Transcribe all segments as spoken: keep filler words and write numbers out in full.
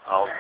أعوذ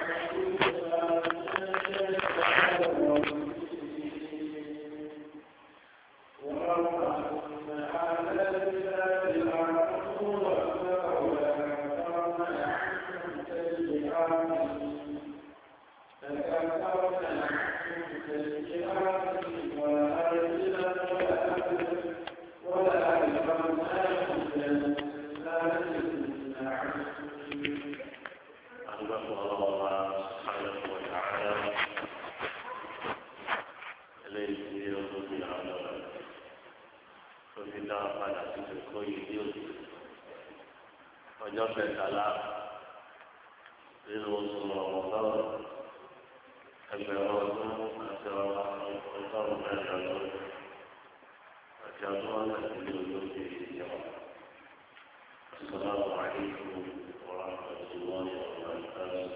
ọjọ́ kẹtàlá nínú oṣù ọ̀gbọ́n ẹgbẹ̀rún ọdún àti ọgọ́rùn-ún mẹ́rin ọdún àti ọdún ọ̀sẹ̀ ní olóògbé ìjọba. Assalamu alaikum wa rahmatullahi wa barakatuh.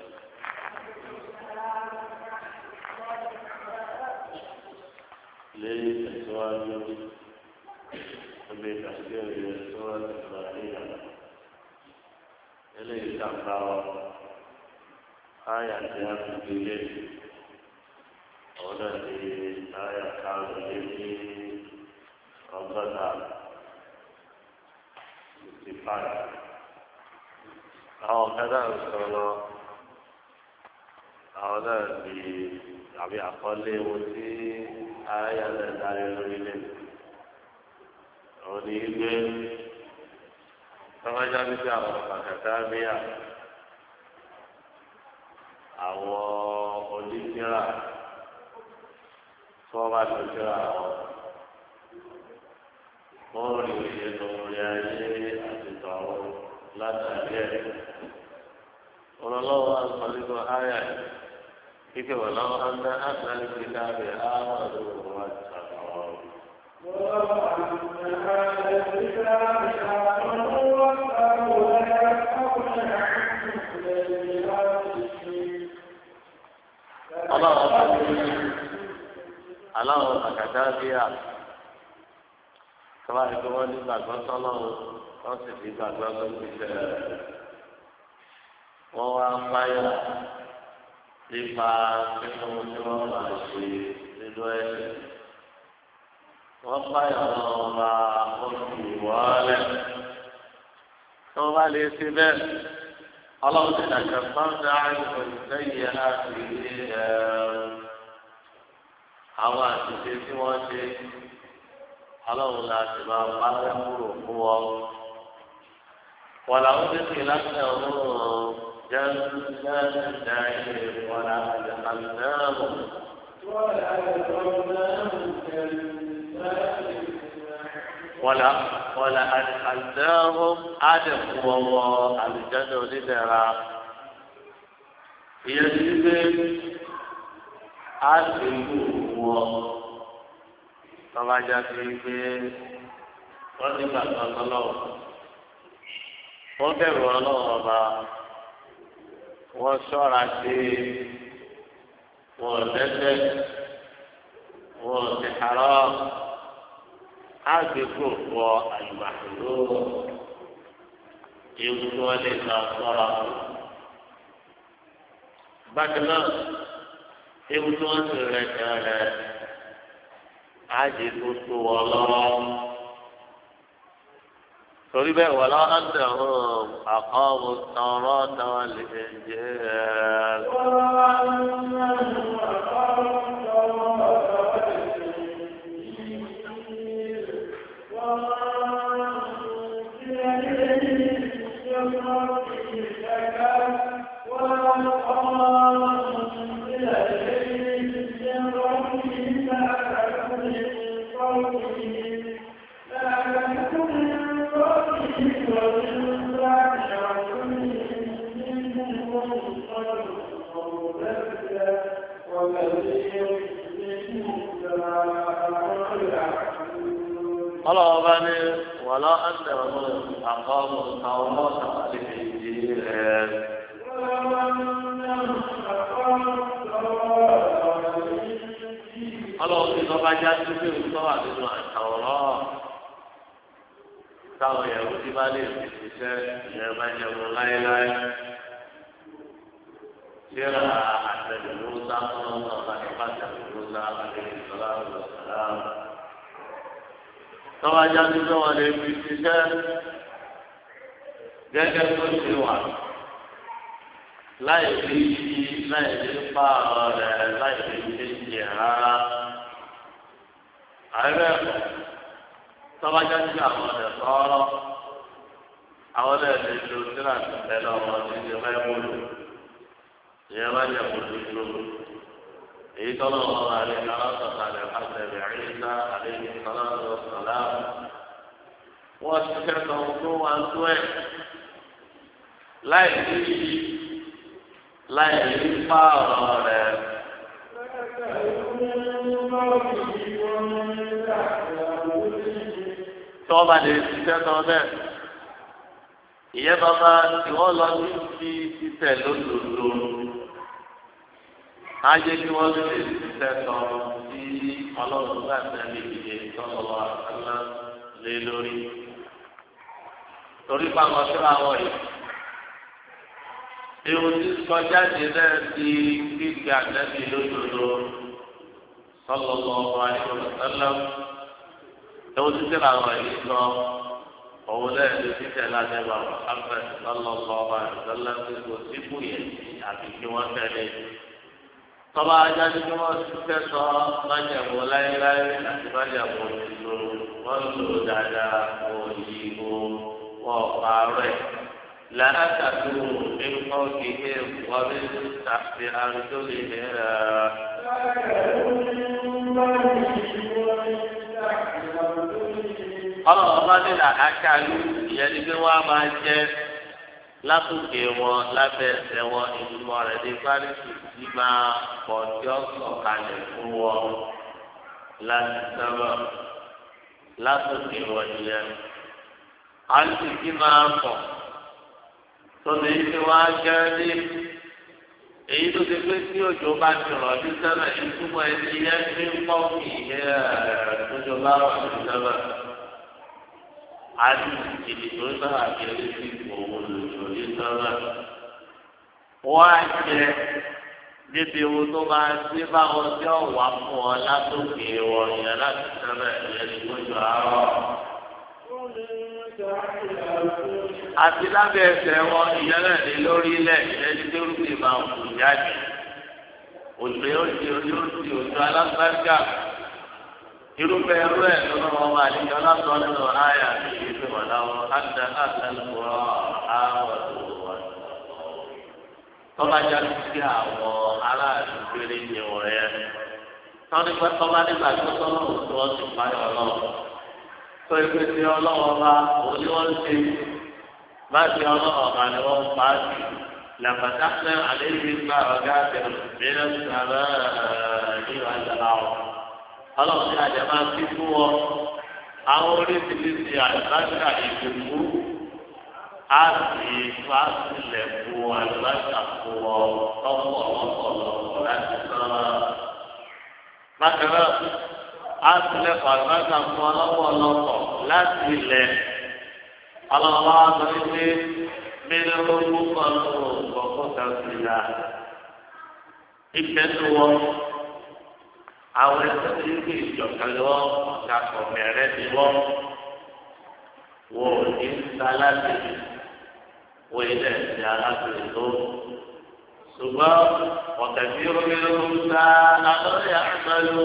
Lẹ́yìn tẹ̀síwájú ọmọ ìdásílẹ̀ rẹ̀ sọ́wọ́ ìgbàlẹ́yà. eléyìí kàkà ọ àyà tí a fi gbélé ọ̀dọ̀ ti àyà kárò lé ní ọgọ́ta fifty five. àwọn kẹta ń sọ̀rọ̀ àwọn náà ti àbí àkọlé wo tí àyà náà darí lórílẹ̀ òní gbé tọ́wọ́já bí sí àwọn kàkàtà bíyà àwọn onídìrà tí wọ́n bá tó síra wọn wọ́n rí òye lórí ayé àti tọ̀rọ̀ látàrí ẹ̀. ọlọ́lọ́wọ́ àgbà nínú àyà kíkẹ́ wọ́n lọ́wọ́ ọ̀nà àtàlẹ́ ti dábì àwọn ọ̀dọ́ wọn ṣàkóso. aláwọ̀ kàkàtà bíyà tọ́lá ní kí wọ́n ní gbàgbọ́ sọ́lọ́wọ́ wọ́n sì fi gbàgbọ́ tó ti tẹ̀lé wọ́n wá fáyà nípa nínú tí wọ́n máa ṣe nínú ẹ̀sìn wọ́n fáyà wọn máa oṣù wọ́ọ́lẹ̀ tí wọ́n bá lè ṣe bẹ́ẹ̀ ọlọ́run ti dàgbà fáwọn àìsàn ìsẹ́yìn láti ẹ̀ àwọn àṣìṣe tí wọ́n ṣe ọlọ́run láti máa bá kúrò fún wọn. wọ́n làwọn ti fi láti ọ̀run jẹ́ jẹ́ wọ́n là àlùdáàmù. wọ́n là wọ́n là àlùdáàmù àdẹ̀kùn wọ́wọ́ àlùjáde onídẹ̀ra. ìyẹn ti gbé àdéhùn wọ́n tọ́ba já sí pé wọ́n ní gbàgbọ́ lọ́wọ́ wọ́n bẹ̀rù ọlọ́wọ́ ọba wọ́n ṣọ́ra sí wọ́n lẹ́sẹ̀ wọ́n ti àárọ̀ àgbẹ̀kọ̀ wọ àyùbáṣòro ewu tí wọ́n lè sọ sọ́ra bákan náà ewu tí wọ́n ti rẹ̀ kẹ́rẹ́ àjẹ tó tó wọ lọ́wọ́ torí bẹ́ẹ̀ wọ́n lọ́wọ́ ń dẹ̀ hàn àkọ́wò tọrọ tọrọ lè jẹ́ ẹ̀. ọlọ́wọ́ bá ní wọ́lọ́ ẹ̀sẹ̀ ọ̀hún àkọ́mù àwọn ọ̀sán àti ìdí rẹ̀. ọlọ́wọ́ bí lọ́ba já sí pé òótọ́ wà nínú àtàwọ̀rọ̀ táwọn yẹ̀wò tí bá lè fi ṣiṣẹ́ ìyẹn bá jẹun láéláé tíra àtẹ̀lẹ̀ Musa fún ọ̀sán nípa àtẹ̀lẹ̀ Musa àtẹ̀lẹ̀ ìṣọ̀lá ọ̀sán. tọ́wọ́ ajá tí wọ́n lè fi ṣiṣẹ́ gẹ́gẹ́ tó ṣe wà láì fi yí láì fi pààrọ̀ rẹ̀ láì fi ṣe jẹ rárá. àìrẹ́ tọ́wọ́ ajá tí àwọn ọ̀dẹ̀ sọ̀rọ̀ àwọn ọ̀dẹ̀ lè lo tíra tó tẹ̀lé ọmọ tí ṣe fẹ́ múlò ìyẹn bá yẹ kó dúró. èyí tọ́lọ́ ọ̀rọ̀ àlẹ́ aláṣọ̀tà rẹ̀ pàṣẹ rẹ̀ àyíká àlẹ́ ìṣọ̀lá ọ̀sọ̀lá wọ́n ti kẹ́kọ̀ọ́ tó wà tó ẹ̀ láì ní láì ní pààrọ̀ rẹ̀. tí wọ́n bá lè ṣiṣẹ́ tán bẹ́ẹ̀ ìyẹn bàbá tí wọ́n lọ sí ti títẹ̀ lódodo ayé kí wọ́n lè ṣiṣẹ́ tán sí ọlọ́run bá tẹ̀lé ìdíje tọ́lọ́wọ́ àtàlá lé lórí. torí pàmò sí àwọn yìí ewu tí kọjá di náà ti gbígbé àtẹ́bí lódodo sallallahu alaihi wasallam ewu tí tẹ̀lé àwọn yìí sọ òun náà ti títẹ̀ ládẹ́gbà Muhammad sallallahu alaihi wasallam tí kò sí fúyẹ̀ àti kí wọ́n tẹ̀lé. tọ́ba ajá ní kí wọ́n ṣiṣẹ́ sọ májàmú láéláé àti májàmú ìlú wọ́n lò dáadáa òyìnbó wọ́n parọ́ ẹ̀. لا تكون من فوقهم ومن تحت أرجلهم ọlọ́run bá nílà akáàlú ìyẹn ní pé wọ́n á máa jẹ́ látòkè wọn lábẹ́ ẹsẹ̀ wọn ìtumọ̀ rẹ̀ ní fárísì tí máa pọ̀ tí ó sọ̀kalẹ̀ fún wọn láti sábà látòkè wọn ìyẹn àti tí máa pọ̀ tọ́lá yìí ti wá jẹ́ ní èyí tó ti pé tí òjò bá ti rọ̀ ní sábà ìtumọ̀ ẹni yẹn ní pọ̀ kì í yẹ tójò bá rọ̀ ní sábà. àti ìdí tó sábà kéré sí òun lòjò ní sábà. wọ́n á jẹ níbi ohun tó máa ṣe báwọn tí ó wà fún ọ látòkè wọn yẹn láti sábà ìyẹn ní tójò àárọ̀. àti lábẹ́ ẹsẹ̀ wọn ìyẹlẹ̀ ní lórí ilẹ̀ ìyẹn tí orúkọ máa ń kú jáde òjò yóò di ojú ti òjò alágbájá irúfẹ́ ẹrú ẹ̀ lọ́nà wọn máa ní ọlọ́sọ nínú àyà ní ìlú ìwọ̀láwọ̀ ádá àtàlùkọ́ àwọn ọ̀dọ́ tọ́ba jáde sí àwọn aráàlú gbére ní ọ̀rẹ́ tọ́ni pẹ́ tọ́ba nígbà tó tọ́lọ́ òtún ọ̀sìn fáyọ̀ ọlọ́run tó ẹgbẹ́ tí ọlọ́wọ́ bá òní wọ́n ṣe bá ti ọlọ́wọ́ bá ni wọ́n pa á sí làbàtàkùn àlejò gba ọ̀gá àtẹ̀wò ìbílẹ̀ sábà ní ìwádìí àwọn ọlọ́wọ́ tí àjẹ́ máa fi fún wọn àwọn oríṣiríṣi àlùbáṣà ìdìbò á sì fà sílẹ̀ fún àlùbáṣà fún wọn lọ́pọ̀ lọ́pọ̀lọpọ̀ láti sọ́ọ́ bákan náà asile pàtàkì fún ọlọ́pọ̀lọpọ̀ láti ilẹ̀ ọlọ́wọ́ àtọ́lẹ́gbẹ́ mílíọ̀nù orúkọ lọ́wọ́ kàṣíyà ìkẹ́tù wọn àwọn ẹ̀sọ́ tí kì í jọ̀kẹ́lẹ́ wọn ọ̀gá kọ̀mẹ́rẹ́ ni wọn wò ní sálásì wọ́n ilé ẹ̀sìn aláṣẹ tó ṣùgbọ́n ọ̀tẹ̀bí omi ta àlọ́yà àmàlù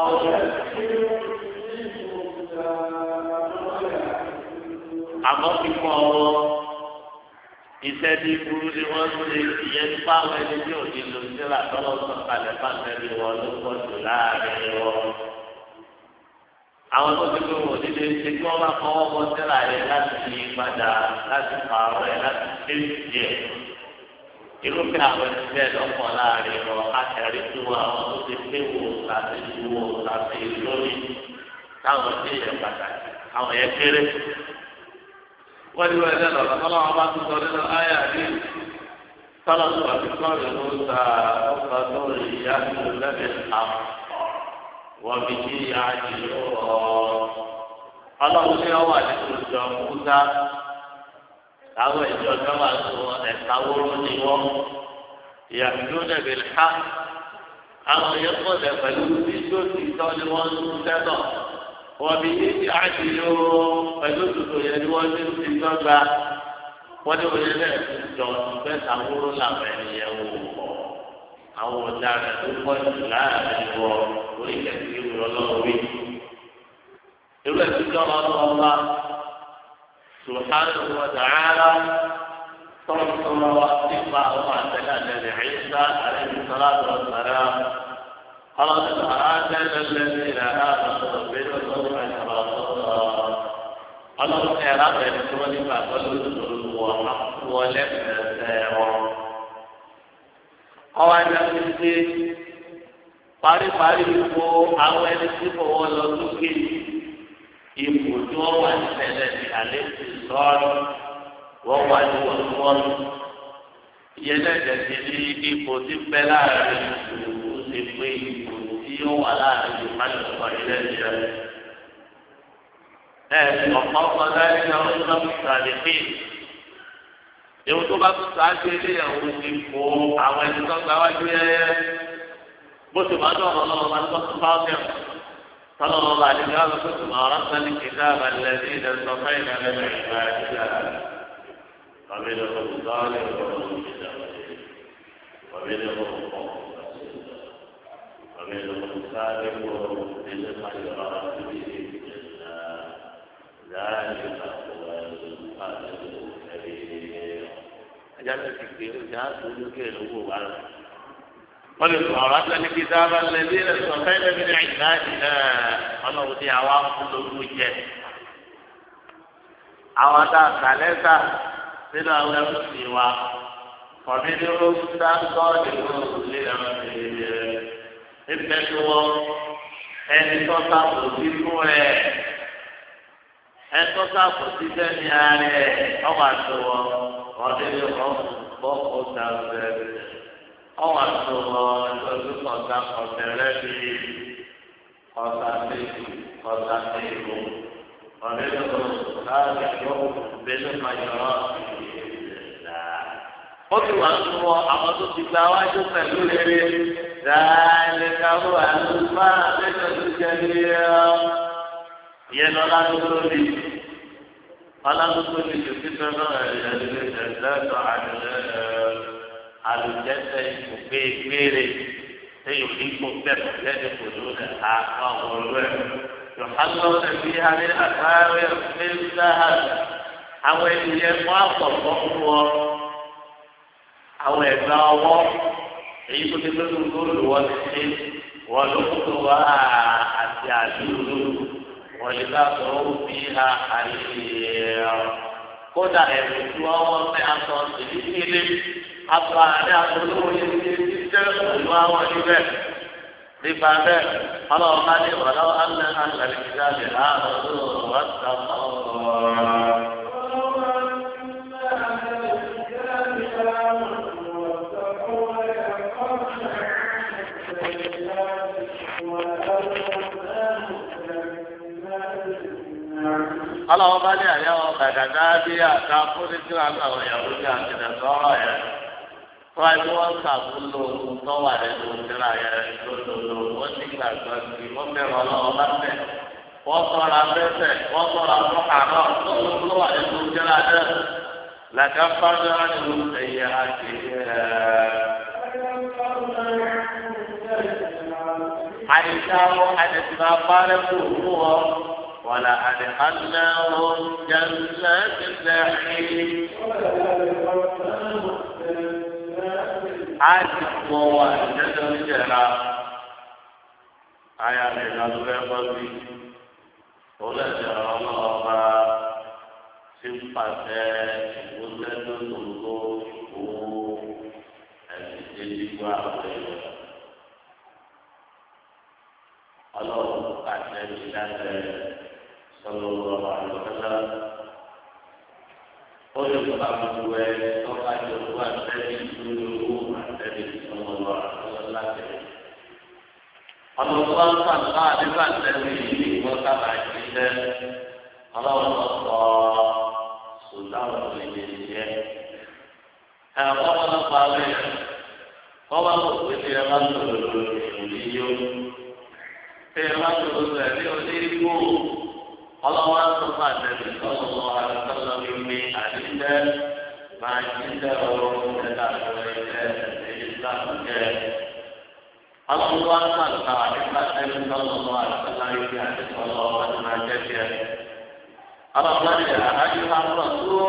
àmọ́ kíkọ́ iṣẹ́ tí burú ni wọ́n ṣe ìyẹn nípa àwọn ẹni tí ò ní lò síra tọ́lọ́ sọ̀kalẹ̀ pàtẹ́lì wọn ló pọ̀ jù láàrin wọn. àwọn tó ti gbé wọn nílé ṣe kí wọ́n bá fọwọ́ bọ́ síra yẹn láti yí padà láti pààrọ̀ ẹ̀ láti ṣe ìdíyẹ. irúfẹ́ àwọn ẹni bẹ́ẹ̀ lọ́pọ̀ láàrin wọn akẹ́rì tó àwọn tó ti pé wò láti wò láti lórí táwọn tí yẹ pàtàkì àwọn yẹn kéré. wọ́n ti wọ́n ẹ̀dẹ́ lọ́la tọ́lá wọn bá tún sọ nínú ayé àdé tọ́lá tó wà ní kọ́ọ̀lù ló ń ta ọ̀pá tó ìyá tó lẹ́bẹ̀ẹ́ àwọn wọ́n fi jí àjì ọ̀ ọlọ́run ní ọwọ́ àdéhùn ìjọ kúta àwọn ìjọ tó wà tó ẹ̀ka wóró ni wọ́n يحجون بالحق أو يقول فلوسيتو تيتون وانتظر وبه يعدلوا فلوسيتو يدوان تيتون ودو يلي جون بس أمور لا بين يوم أو دار تقول لا يوم ويكفي الله وي يقول الله سبحانه وتعالى صلى الله عليه عيسى عليه الصلاة والسلام قال آتينا الذين آمنوا بالرسول عشرة الله تعالى يقول ما قالوا وحق ولم يسيروا أولا في parí parí ipò àwọn ẹni tí kò wọ́n lọ sókè ipò tí wọ́n wà ní tẹ́lẹ̀ ní alẹ́ ti sọ́ọ́rọ́ wọ́n wà ní wọ́n ìyẹn náà jẹ́sí ní ipò tí bẹ́ láàrin ìlú ṣe pé ipò tí ó wà láàrin ìlú má lè sọ ilé ìjẹ. ẹ ọ̀pọ̀ ọkọ̀ láti ní ọdún náà fi sàlẹ̀ pé ewu tó bá tún sáájú eléyàwó ti fò àwọn ẹni tó gba wájú yẹyẹ bó ti máa dọ̀rọ̀ lọ́wọ́ máa tó tó bá ọ̀kẹ́ صلى الله عليه وسلم ثم أردنا الكتاب الذين اصطفينا من عبادنا ومنهم الظالم ومنهم ومنهم سابق بالخيرات بإذن الله ذلك هو الفضل الكبير. أجل تكبير جاء سلوك الأبوة وللصورات الكتاب الذين اصطفينا من عبادنا الله دي عوام كل وجه عواتا ثلاثة من أولى السوا ومنهم صادقون لنفسه ابنوا ẹni tó sábò sí fún ẹ ẹni tó sábò sí sẹ́ni ààrẹ ọwọ́ àtọwọ́ ọdún ní ọ̀pọ̀ ọ̀tá bẹ̀rẹ̀. ọwọ́ àtúnwọ̀ ìtọ́jú kọ̀ọ̀tà kọ̀ọ̀tẹ̀rẹ́ bíi kọ̀ọ̀tà méjì kọ̀ọ̀tà méjì ọ̀rẹ́ ló láàrin ìjọ ìbẹ́lẹ̀ mayọ̀rọ̀ ìlà. ó ti wà túnwọ̀ àwọn tó ti gba wájú pẹ̀lú rere dáálẹ̀ káwọ́ àlùfáà lẹ́jọ́ tó jẹ́ ní ọ́. ìyẹn lọ ládùúgbò rí ọlọ́dúnkò ní ìṣòkìtì náà ẹ̀yẹ́ lè tẹ̀síọ́ àdìrẹ́ alùjẹsẹ ìfòfé gbére ẹyọ ìfò bẹ́ẹ̀ lẹni kò ló lẹ ha àwọn ọ̀rọ̀ ẹ yọhánà ẹbí hàní àtàwé ẹnìláha àwọn ènìyàn mú àpọ̀pọ̀ fún ọ àwọn ẹ̀gbà ọwọ́ èyí tó ti lóṣù tó lò wọ́n ti ṣe wọ́n ló kó tó wá àti àdúró wọ́n lè bá sọ ó fi ha àyè kódà ẹ̀rù tí wọ́n wọ́n fẹ́ aṣọ ìdílé àgbà ní àtúntò yìí ti ti jẹ́ pẹ̀lú àwọn níbẹ̀. nípa bẹ́ẹ̀ ọlọ́run bá ní ọ̀dọ́ alẹ́ alẹ́ ìjà lè láàárọ̀ tó wà sàmọ́ ọ̀rọ̀. ọlọ́run bá ní àyẹ̀wò gbàgàdá bí àtàkùn ní tí wọ́n àwọn ìyàwó ní àti ìdàgbọ́rọ̀ yẹn. wọ́n ti wọ́n sàbúlò tọ́wà nínú ìdíra yẹn lòlòlò wọ́n ti gbàgbọ́ sí wọ́n bẹ̀rẹ̀ ọlọ́wọ́ bá tẹ̀ wọ́n sọ̀rọ̀ abẹ́fẹ́ wọ́n sọ̀rọ̀ àbúkàrọ̀ tó wà nínú ìdíra yẹn làkà fáwọn àdìgbò ẹ̀yẹ àti àìsàwọ̀ àdìgbò abárẹ́ kò fún ọ wàlà àdìgbànáwó jẹ́ńlẹ́ ti dẹ́xìn. àti wọ wà lẹ́jọ́ níjẹ̀ra ayé àti ìdádúró ẹgbẹ́ bí olóòjọ́ ọlọ́ọ̀bá ti ń pàṣẹ ìgbésẹ̀ tó lòlò ìkó ẹ̀sìn tí dígbò àwọn èèyàn ọlọ́run pàṣẹ ìdájọ́ sọlọ́wọ́ àlùfẹ́lá. ó lè gba gbogbo ẹ tọ́ka jọ wá sẹ́yìn lórí owó àtẹ́lẹ̀ ìsọmọlọ àtọ́lá tẹ̀lé. ọ̀nà tó bá ń fà ká nígbà tẹ́lẹ̀ yìí wọ́n sábà jíṣẹ́ ọlọ́run sọ sùdáwọ̀ lè lè jẹ́. ẹ̀rọ ọ̀pọ̀lọpọ̀ àwọn èèyàn wọ́n bá wọ̀ pé tí ẹ bá sọ̀rọ̀ lórí ìròyìn yó tí ẹ bá sọ̀rọ̀ lórí ẹ̀rí onígbò ọlọ́wọ́ tó bá tẹ̀lé ọlọ́wọ́ àlùkọ́lọ́ wípé àdìsẹ́ máa ń jíṣẹ́ ọ̀rọ̀ ẹ̀dá àtọ̀rọ̀ ẹ̀jẹ̀ èyí sáà jẹ́ ọlọ́wọ́ àtàlùkọ́ àdìsẹ́ tẹ̀lé ọlọ́wọ́ àlùkọ́lọ́ wípé àdìsẹ́ ọlọ́wọ́ àti máa jẹ́ tiẹ̀ ọlọ́wọ́ àti àdájọ́ àtọ̀ tó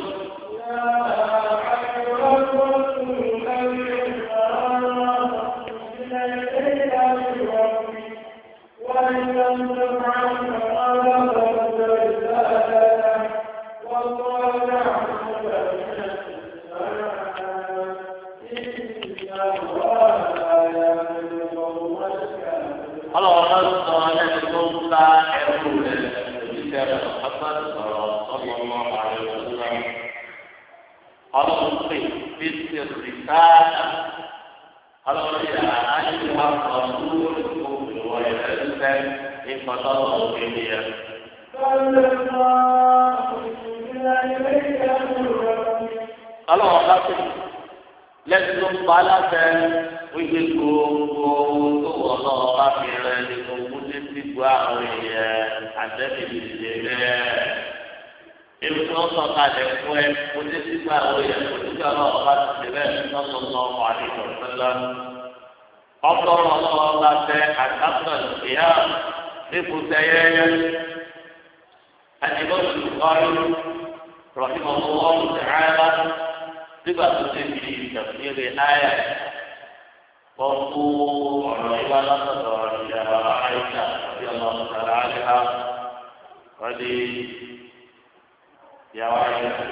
ọlọ́run pè bí ti rìsáàlà ọlọ́run yà á yí wá sọ lórí ìwọ ìrẹsẹ̀ ní pọtọ́lọ́ òkè ni ẹ. ọlọ́run bá pè lẹ́sìn tó ń pa aláfẹ́ wípé gbogbo tó wọ̀ náà bá fi rẹ ní gbogbo títí gbọ́ àwọn èèyàn àtẹ́bí ìdílé rẹ̀. Ebi tí wọ́n sọ kalẹ̀ fún ẹ, mo ti ti gba àwọn èèyàn tó ti gbà náà bá ti ti bẹ́ẹ̀ ní sọ́sọ́ náà wà ní ìtọ́sílá. Ọ̀pọ̀lọpọ̀ ọlọ́wọ́ bá tẹ àtàkùn ìyá nípò tẹ́yẹ́yẹ́. Àdìgbò ti kọ́rí rọ̀hìmọ̀ fún ọ̀rùn tẹ̀hárá nígbà tó ti fi ìtàkùnrin náírà. Wọ́n kú ọ̀rọ̀ ìwà látọ̀dọ̀ ìyàrá àìsà àti ọmọ ọ̀sán àríhá. Wọ́n di yàrá àìsà.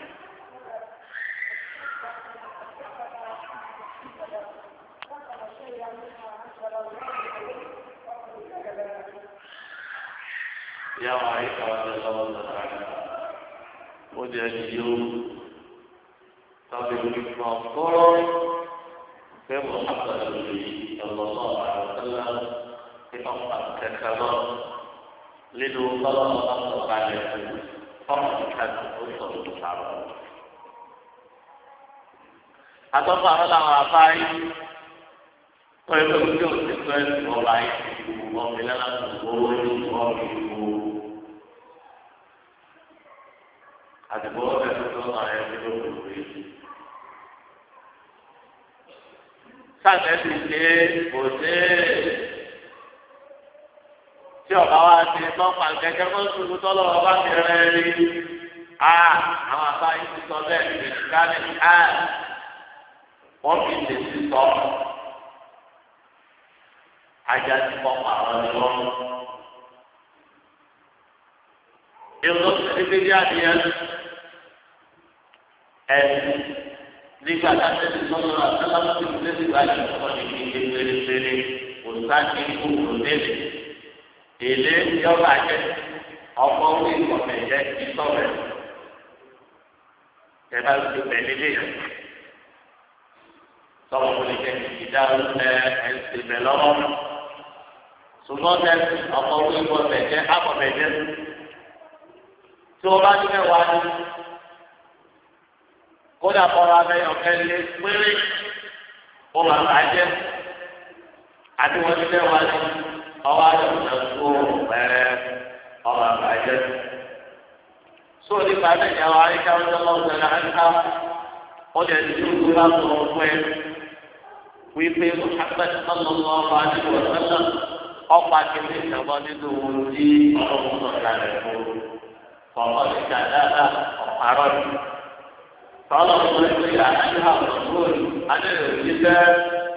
Yàrá àìsà wà ní ọmọ ọ̀sán àríhá. Ó di ẹni yóò tọ́bi ìgbìmọ̀ kọ́rọ́. كما حصل النبي صلى الله عليه وسلم في أمر ككبر لدو صلى الله عليه وسلم فرق كان أصل الصحابة أتوقع على عفاي ويقول لك سكوت وراي ومن لا تقول ومن هذا هو الرسول عليه الصلاة sáàtẹ́sì ṣe kò ṣe é tí ọ̀gá wa ti tọ́pa kẹ́kẹ́ fún ṣubú tọ́lọ́ ọba ti rẹ̀ rí a àwọn àbá yìí ti sọ bẹ́ẹ̀ ní ìkáni a wọ́n fi lè ti sọ ajá ti kọ́ àwọn ni wọ́n. èrò ìdíje adìyẹ ẹ̀sìn nígbà tá a tẹ̀lé sọ́nà àtàlámù tó lé sí ìwádìí ọ̀pọ̀ ní ìdíje pérépéré òṣìṣẹ́ ní kúrò délé èlé yọba jẹ ọkọ̀ orí ìkọ̀fẹ̀ jẹ́ ìsọ̀rẹ̀ ẹ̀ka ló ti pẹ̀lú ilé yẹn sọ̀rọ̀ kò lè jẹ́ ìdá ẹ̀ ẹ̀sìn bẹ̀ lọ́wọ́ ṣùgbọ́n tẹ ọkọ̀ orí ìkọ̀fẹ̀ jẹ́ àkọ̀fẹ̀ jẹ́ tí wọ́n bá ní mẹ́wàá ní kódà kọ́ra abẹ́yọ̀ kẹ́lẹ́ péré ó máa bá jẹ́ àti wọ́n ti fẹ́ wá sí ọwọ́ àdàmúdà tó pẹ́rẹ́ ọmọ àbá jẹ́. sóò nípa abẹ́yẹ̀ àwọn àríkà ọjọ́ lọ́sẹ̀ àríkà ó lè ní ìlú láti wọ́n fún ẹ wípé Muhammad sallallahu alaihi wa sallam ọ̀pá kìíní ìjọba nínú ohun tí ọlọ́run sọ̀rọ̀ rẹ̀ fún ọ̀pọ̀ nígbà dáadáa ọ̀párọ̀ ni. قال الله يا أيها الرسول أنا الكتاب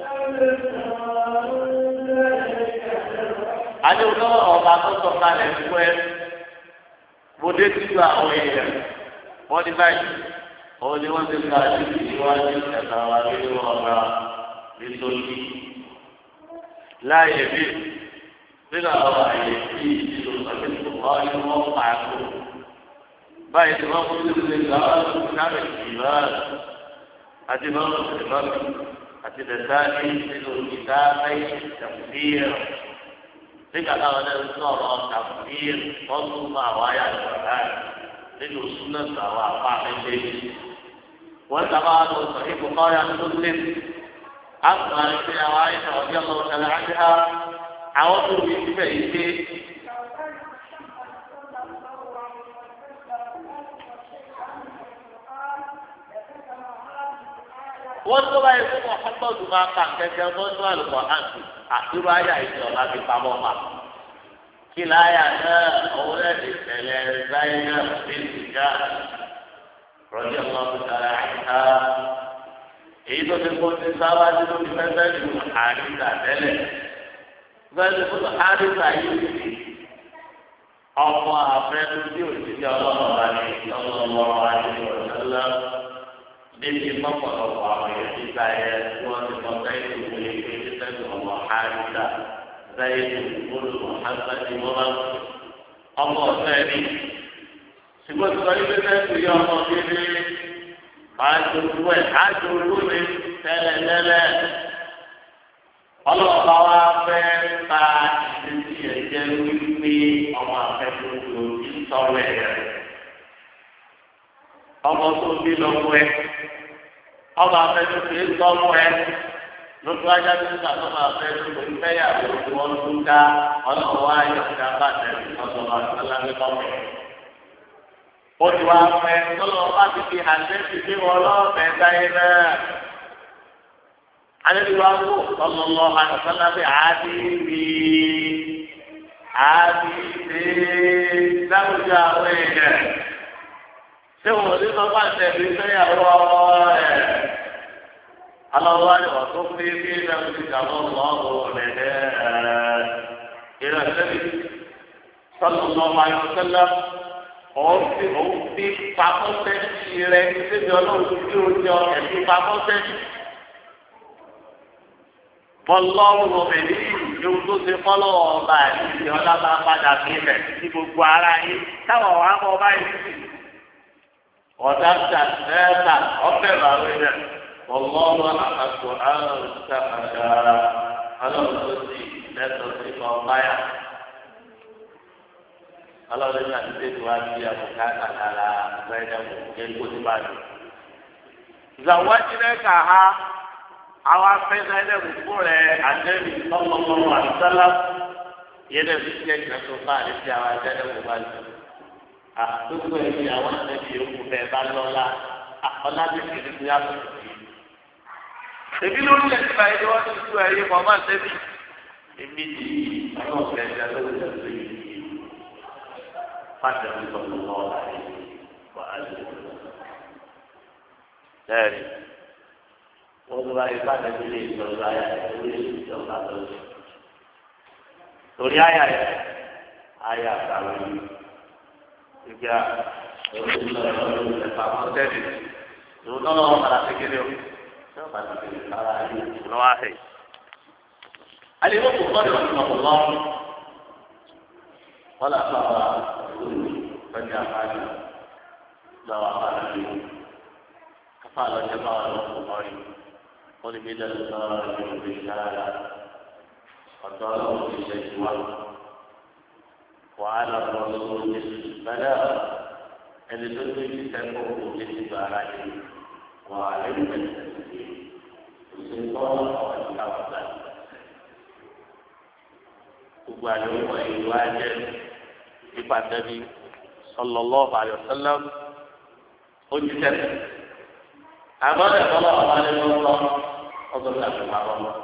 أنا أقول أوقات الصلاة الأولى بديت بأوعية ودي باي ودي وندي كاتي ودي كتاوالي وما بيسولي لا يبي بلا أوعية في سلطة الله وقعكم báyìí tí wọ́n kó tó lè gbà wá lóko káàrọ̀ ìgbìmọ̀ àti bọ́ọ̀lù ìbọn àti dẹ̀sáàlì nínú ìdá ayé tàfíìr nígbà táwọn náà ń sọ̀rọ̀ tàfíìr wọ́n tún mọ àwọn ayé àgbàrá nínú súnmọ́tò àwọn àpá méjèèjì wọ́n sábà lọ sọ ipò kọ́ra tó lé àgbà ìpè àwọn àìsàn ọjọ́ lọ́wọ́ tẹ̀lé àjẹ́ àwọn tó wí síbẹ̀ yìí dé. wọ́n tó báyìí fún ọ̀pọ̀lọpọ̀ máa ka kẹ̀kẹ́ lọ́dún àlùkò àti àdúrà ayà ìjọba ti pamọ́ ma. kí láyà náà òun náà ti tẹ̀lé záyà bíi ìjà rọ́jò ọlọ́run tẹ̀lé àìsà. èyí tó ti kó ti sábà tí ló ti fẹ́fẹ́ ju àríṣà tẹ́lẹ̀. bẹ́ẹ̀ni fún àríṣà yìí ti ọmọ àfẹ́nu tí òṣìṣẹ́ ọlọ́run wà ní ọlọ́run wà ní ọ̀sẹ̀ níbi mọ́pọ̀lọpọ̀ àwọn èèyàn nígbà yẹn tí wọ́n ti mọ sẹ́yìn tó wọlé pé ní sẹ́yìn ọmọ àríṣà sẹ́yìn tó olùkọ́ àgbàdì wọn bá ọmọ ọ̀sẹ̀ rí. ṣùgbọ́n tí wọ́n yí pé sẹ́yìn tó yẹ ọmọ bíbí àjòjú ẹ̀ àjòjú mi tẹ́lẹ̀tẹ́lẹ̀. ọlọ́ọ̀bá wa fẹ́ ta ìdíjí ẹ̀jẹ̀ wípé ọmọ akẹ́kọ̀ọ́ tó ti sọ̀rọ̀ ẹ̀ ọmọ tó bí lọ́wọ́ ẹ̀ ọmọ akẹ́kọ̀ọ́ tó ti sọ̀rọ̀ ẹ̀ lótú ajá tó ń sàtọ́ máa fẹ́ tó ń fẹ́ yàgò tí wọ́n tún dá ọlọ́wọ́ ayọ̀ ìdá bá tẹ̀lé ọ̀sán àtàlámẹ́ kọ́kọ́. ó ti wá pẹ́ tọ́lọ́ bá ti fi àǹtẹ́sì sí wọn lọ́ọ̀bẹ táyé náà. alẹ́ wa wò ọlọ́lọ́ àtàlá bí àádìrí àádìrí láwùjọ àwọn èèyàn. ṣé wọn ò ní sọ fún àtẹ̀lé fẹ́yàwó ẹ̀? alọ́wọ́ àti ọ̀tún fi bí ìdáwó ti dàbọ̀ lọ́wọ́ rẹ̀ ẹ̀ ìrẹsẹ̀lẹ̀ sọ́lọ́lọ́ ayọ̀sẹ́lẹ̀ òun fi òun fi pamọ́sẹ́ rẹ̀ síbi ọlọ́run tí ó jọ ẹ̀sìn pamọ́sẹ́. Bọ́lọ́run obìnrin yóò tó ṣe fọ́lọ́wọ́ ọba àti ọlá bá padà sílẹ̀ sí gbogbo ara yín táwọn wà mọ́ báyìí sí. ọ̀dà tàṣẹ́ta ọ̀fẹ́ bàwé rẹ̀ wọ́lọ́run àkàtọ̀ àrùn ṣàkàṣà ọlọ́run tó ti lẹ́tọ̀ọ́ sí ọ̀báyà. ọlọ́run náà ti tètè wá sí àbùká kàkàrà gbẹ́dẹ̀mù kéko tí bá dùn. ìgbàwájú rẹ̀ kà á àwọn afẹ́sẹ̀ ẹlẹ́gbẹ̀kú rẹ̀ àtẹ́bí ọmọkùnrin àtúntàlá yẹn lè fi jẹ́ ìgbàsọ bá àdéhùn àwọn àtẹ́lẹ́gbẹ̀kú bá dùn. àtúntò ẹ̀mí àwọn àtẹ́bí yòókù bẹ́ẹ̀ bá lọ́la ọ̀làbíkì ní ti yàtọ̀ sí i. èmi ló ń lẹ́sìn báyìí ni wọ́n ti tú ẹ̀yẹ mọ́ máa tẹ́bí. èmi ti àwọn ọ̀sẹ̀ ẹ̀jẹ̀ lọ́wọ́ ìjọba yìí fàtẹ̀ ń sọ̀rọ̀ lọ́wọ́ wàhálà. Lẹ́ẹ̀rí, wọ́n tó bá yẹ fàtẹ̀ tó lè sọ̀rọ̀ ayà rẹ̀ tó lè sọ̀rọ̀ àtọ́jú. Torí ayà rẹ̀, ayà àtàwọn yìí. Ìgbà òṣèlú lọ́wọ́ ló ń tẹ̀fà mọ́ tẹ́lẹ̀. Ìwọ náà lọ́wọ́ padà kékeré o. Ṣé o padà kékeré kára ayé lọ́wọ́ àhẹ́? Àlè ló kò gbọ́dọ̀ ọ̀pọ̀ lọ́wọ́. Wọ́n lọ sọ àwọn ọ̀gbẹ́ni àbájá lọ́wọ́ àbájá yìí. Káfá lọ́jọ́ bá wà lọ́wọ́ mọ́rí. Wọ́n ní mílíọ̀n lọ́wọ́ ìlú ìlú ìdára. Ọ̀dọ́ ọlọ́run ti ṣe ìwà. Wàhálà lọ́wọ́ lọ́wọ́ ní ìbẹ̀rẹ̀ ẹni tó tó ti sẹ́kọ̀ kó ti ti gba ara yìí. Wàhálà ìbẹ̀rẹ̀ òṣèlú ọ̀hún ìta ọ̀gá. Gbogbo àlùkò ìlú ajẹ́ nípa Nabi sallallahu alaihi wasallam ó ti tẹ̀lé. Àmọ́ ẹ̀kọ́ náà wà nínú ọ̀rọ̀ ọgbọ́n náà fi máa wọ́n.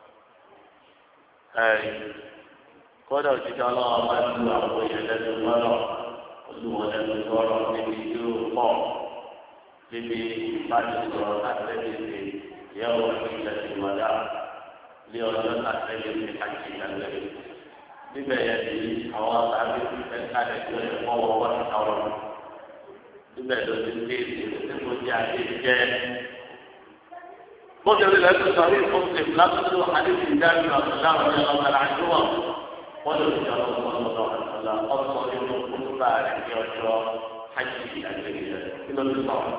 Ẹ̀rí kódà òṣìṣẹ́ ọlọ́wọ́ máa ń lu àwọn èèyàn lẹ́nu lọ́rọ̀ olùwọ̀n lẹ́nu lọ́rọ̀ níbi tí ó pọ̀ níbi ìbánisọ̀rọ̀ àtẹ́lẹ́sẹ̀ ìyàwó ìṣẹ̀lẹ̀ ìwọ̀dà ní ọjọ́ àtẹ́lẹ́sẹ̀ àti ìyàlẹ́sẹ̀. Níbẹ̀ yẹn ni àwọn àbí ẹ̀ka ẹ̀jọ́ ẹ̀kọ́ wọ́wọ́ ti ká wọn. Níbẹ̀ ló ti dé ìdílé tí mo jẹ́ àti ìjẹ́. Bó ṣe rí lẹ́sìn sọ ní ìfúnṣe látúntò àdéhùn ìdájọ́ àtúndà ọ̀rẹ́ ọ̀gá àjọwọ̀. Wọ́n lè fi ọ̀rọ̀ ọ̀gbọ̀n lọ́dọ̀ ọ̀la ọ̀sọ̀ nínú kúrúbà rẹ̀ ní ọjọ́ hajj àgbègbè kí ló ti sọ.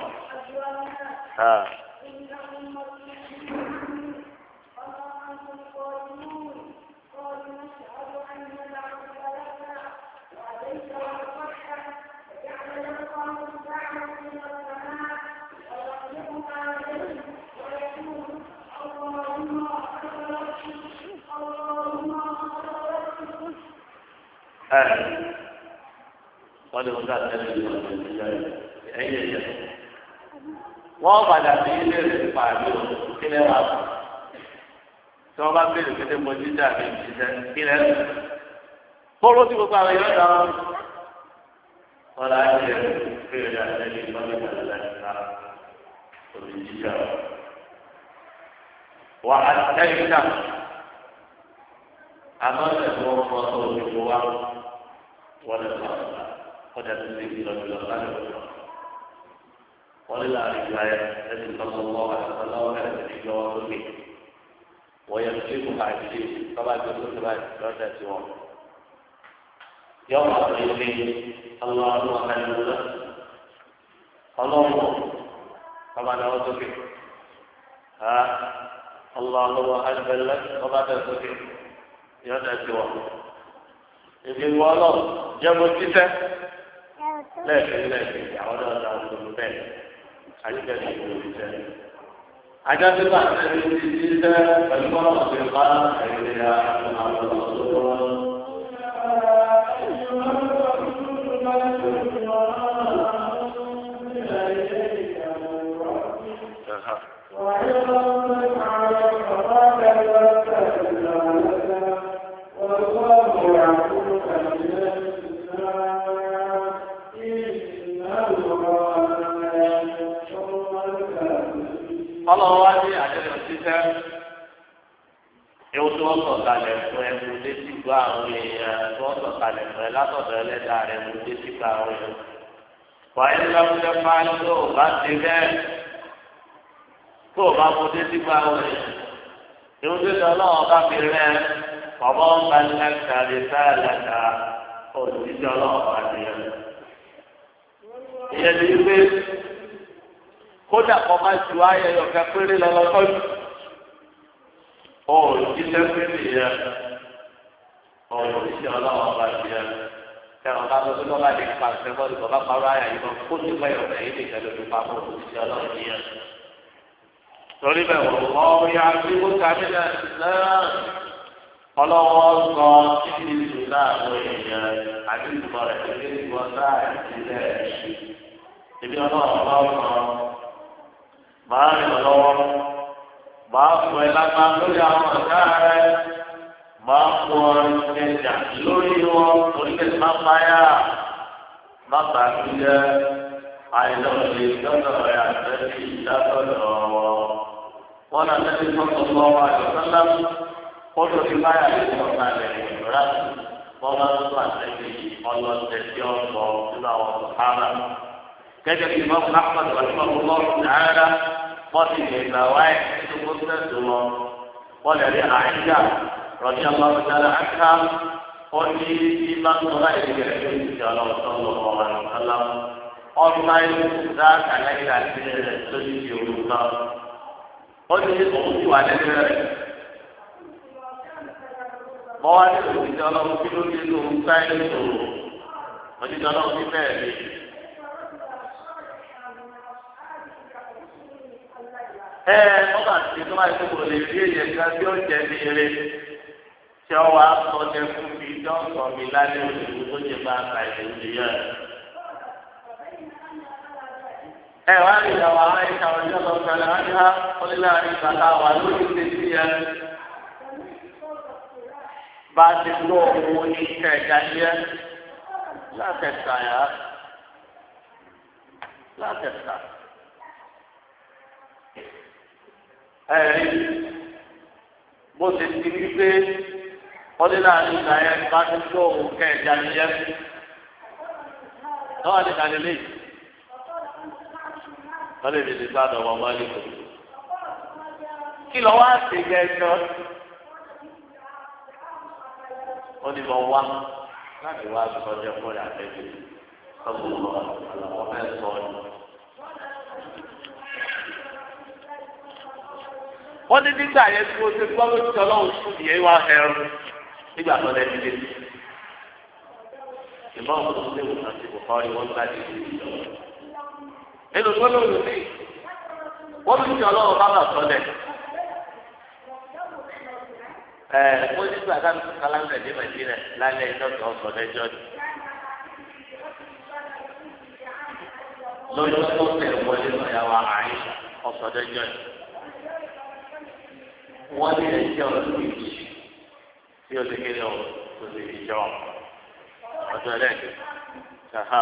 wọ́n lè wọ́n ká tẹ́lẹ̀ ní ọ̀dọ̀ ìdíjà ẹ̀yẹ yẹ. wọ́n padà sí ilé rẹ̀ nípa àbí kílẹ̀ wà fún. tí wọ́n bá béèrè pété mo jíjà mi jíjẹ́ kílẹ̀ rẹ̀. bóró tí gbogbo àwọn èèyàn dáná. wọ́n lọ ayé rẹ̀ béèrè àtẹ́lẹ̀ ìmọ̀lẹ́ ìgbàlódé ká òbí jíjà. wà á tẹ́lẹ̀ ká. àmọ́ ẹ̀fọ́ ọmọ tó ti wọ wá wọ́n lè lọ kọjá tó ti di lọ́dún lọ́dún láti wọ́n. wọ́n lè láàrin ìgbà yẹn ẹ̀sìn lọ́sọ̀ lọ́wọ́ àti lọ́wọ́ ẹ̀sìn ti gbọ́ wọn lókè. wọ́n yẹ kí kò máa ṣe tọ́ba tó tó tó báyìí lọ́dẹ̀ sí wọn. yọ wà ní ilé ọlọ́run ọ̀hánilá ọlọ́run tọ́ba náà wọ́n sókè. ọlọ́run ọ̀hánilá tọ́ba náà sókè. yọ̀dà sí wọn. ìgbìmọ̀ ọlọ́run jẹ́ mo títẹ́ lẹ́ẹ̀kẹ́ lẹ́ẹ̀kẹ́ àwọn náà dá òṣèlú bẹ́ẹ̀ àyíkẹ́ ní ìlú títẹ́. ajá tí bá tẹ̀lé ti títẹ́ pẹ̀lú bọ́lá ọ̀sẹ̀ bá ẹ̀yẹ ya àwọn ọ̀ṣọ́. ọlọ́wọ́ wá ní àjọyọ̀ títẹ́ ewu tí wọ́n sọ̀ kalẹ̀ fún ẹ mú létí gbọ́ àwọn èèyàn tí wọ́n sọ̀ kalẹ̀ fún ẹ látọ̀dọ̀ ẹlẹ́dàá rẹ mú létí gbọ́ àwọn èèyàn. wàá ní lọ́wọ́dé máa ń tó o bá ti bẹ́ẹ̀ tó o bá mú létí gbọ́ àwọn èèyàn. ewu tí sọ ọlọ́wọ́ bá fi rẹ ọmọ ọba lẹ́ka lè sá lẹ́ka òṣìṣẹ́ ọlọ́wọ́ bá ti rẹ. ìyẹn ti gbé kódà kọ́ máa ju ayẹyẹ ọ̀kẹ́ péré lọ́lọ́tọ́jú. ọ̀rọ̀ jíjẹ́ péré yẹn ọ̀rọ̀ jíjẹ́ ọlọ́wọ́ bá ti yẹn kẹrọ bá tó tó bá lè pa àṣẹwọ́ ìbò bá parọ́ ayà yìí lọ kó tó bá yọ̀ ẹ̀yìn lè tẹ̀lé tó pa mọ́ òṣìṣẹ́ ọlọ́wọ́ ti yẹn. torí bẹ́ẹ̀ wọ̀ ọ́ ya bí ó sáré náà ọlọ́wọ́ sọ títí ìlú náà lọ èèyàn àti ìtumọ̀ rẹ̀ tó dé ìwọ sáà ìdílé ìbí ọlọ́wọ́ bá wọn máa rìn lọ́wọ́ máa fọ ẹ lápá lórí àwọn ọ̀gá rẹ máa fọ ẹja lórí wọn orílẹ̀ máa báyà má bàa fi jẹ àìlọ́ọ̀lẹ̀ lọ́dọ̀ rẹ àtẹ́sí ìdádọ́dọ̀ wọn náà tẹ́sí sọ́kọ̀ lọ́wọ́ àjọṣọ́lá kótó ti báyà lè sọ̀tà lẹ̀ ìrora wọn máa ń sọ àtẹ́sí ọlọ́ọ̀tẹ̀ tí ó sọ nínú àwọn ọ̀hánà. gẹ́gẹ́ bí mọ́kù ahmed rahman ọlọ́run nàárà wọ́n ti lè gbà wáyé nínú mọ́tẹ́sì wọn wọ́n lè rí àyíká rọ̀bí ọlọ́run dára áká wọ́n ní bí máa ń sọ̀rọ̀ ìdílé rẹ̀ ní ìjà ọlọ́run tó ń lọ wọ́n wọn kálá ọ̀nà ìlú dá kàlẹ́kà sí rẹ̀ lórí ti òru náà wọ́n ní òun ti wà lẹ́nu rẹ̀ wọ́n wá ní òṣìṣẹ́ ọlọ́run kí ló dé lóun sáyé lóru òṣìṣẹ́ ọlọ́run ti bẹ́ẹ̀ ni. ẹ ọba àti tó máa ń tó lè rí èyí ẹ̀ka tí ó jẹ ní eré tí ọ wá sọ jẹ fún mi tí ó sọ mi lálẹ́ òṣèlú tó jẹ bá ka ìlú nìyẹn. ẹ wá rí ìyàwó àwọn ẹ̀ka ọjọ́ lọ sọ̀rọ̀ àyà onílẹ̀ àríkà wà lórí ìṣesí yẹn. bá a ti gbọ́ owó ní kẹ̀kẹ́ yẹn látẹ̀ka yá látẹ̀ka. ẹ̀rí bó ti ti rí pé wọ́n ní láàrin ìgbà yẹn bá ti tó òun kẹ̀ẹ̀dá nìyẹn lọ́wọ́ ní kàlẹ́ lé wọ́n lè lè bá dọ̀wọ́ wọ́n lé kò. kí lọ́ wá sí gẹ́gẹ́ wọ́n ní wọ́n wá láti wá sọ́jọ́ fún ìyá àtẹ́jú sọ́kùn lọ́wọ́ àlọ́ fẹ́ sọ ọ́ wọ́n ní nígbà yẹn tí wọ́n ti gbọ́ ló ti ọlọ́run fún ìyẹn wá ẹrù nígbà tó lẹ́nu lé. ìmọ̀ ọ̀hún tó léwu náà ti kò kọ́rí wọ́n gbá di ìlú ìjọba. nínú tó lóun sí wọ́n ti ti ọlọ́run bá bà sọ́lẹ̀. ẹ̀ wọ́n ní gbà ká lóṣù kálámẹ̀ ní nàìjíríà lálẹ́ ìdọ́tọ̀ ọ̀sọ̀ lẹ́jọ́ ni. lọ́jọ́ tó tẹ̀ wọlé lọ́yàwó àyíṣà ọ̀sọ̀dẹ́jọ́ yìí. wọ́n ní ẹ̀jẹ̀ ọdún yìí tí o lè kéde ọ̀ tó lè fi jọ ọjọ́ ẹlẹ́ẹ̀kẹ́ ṣáà.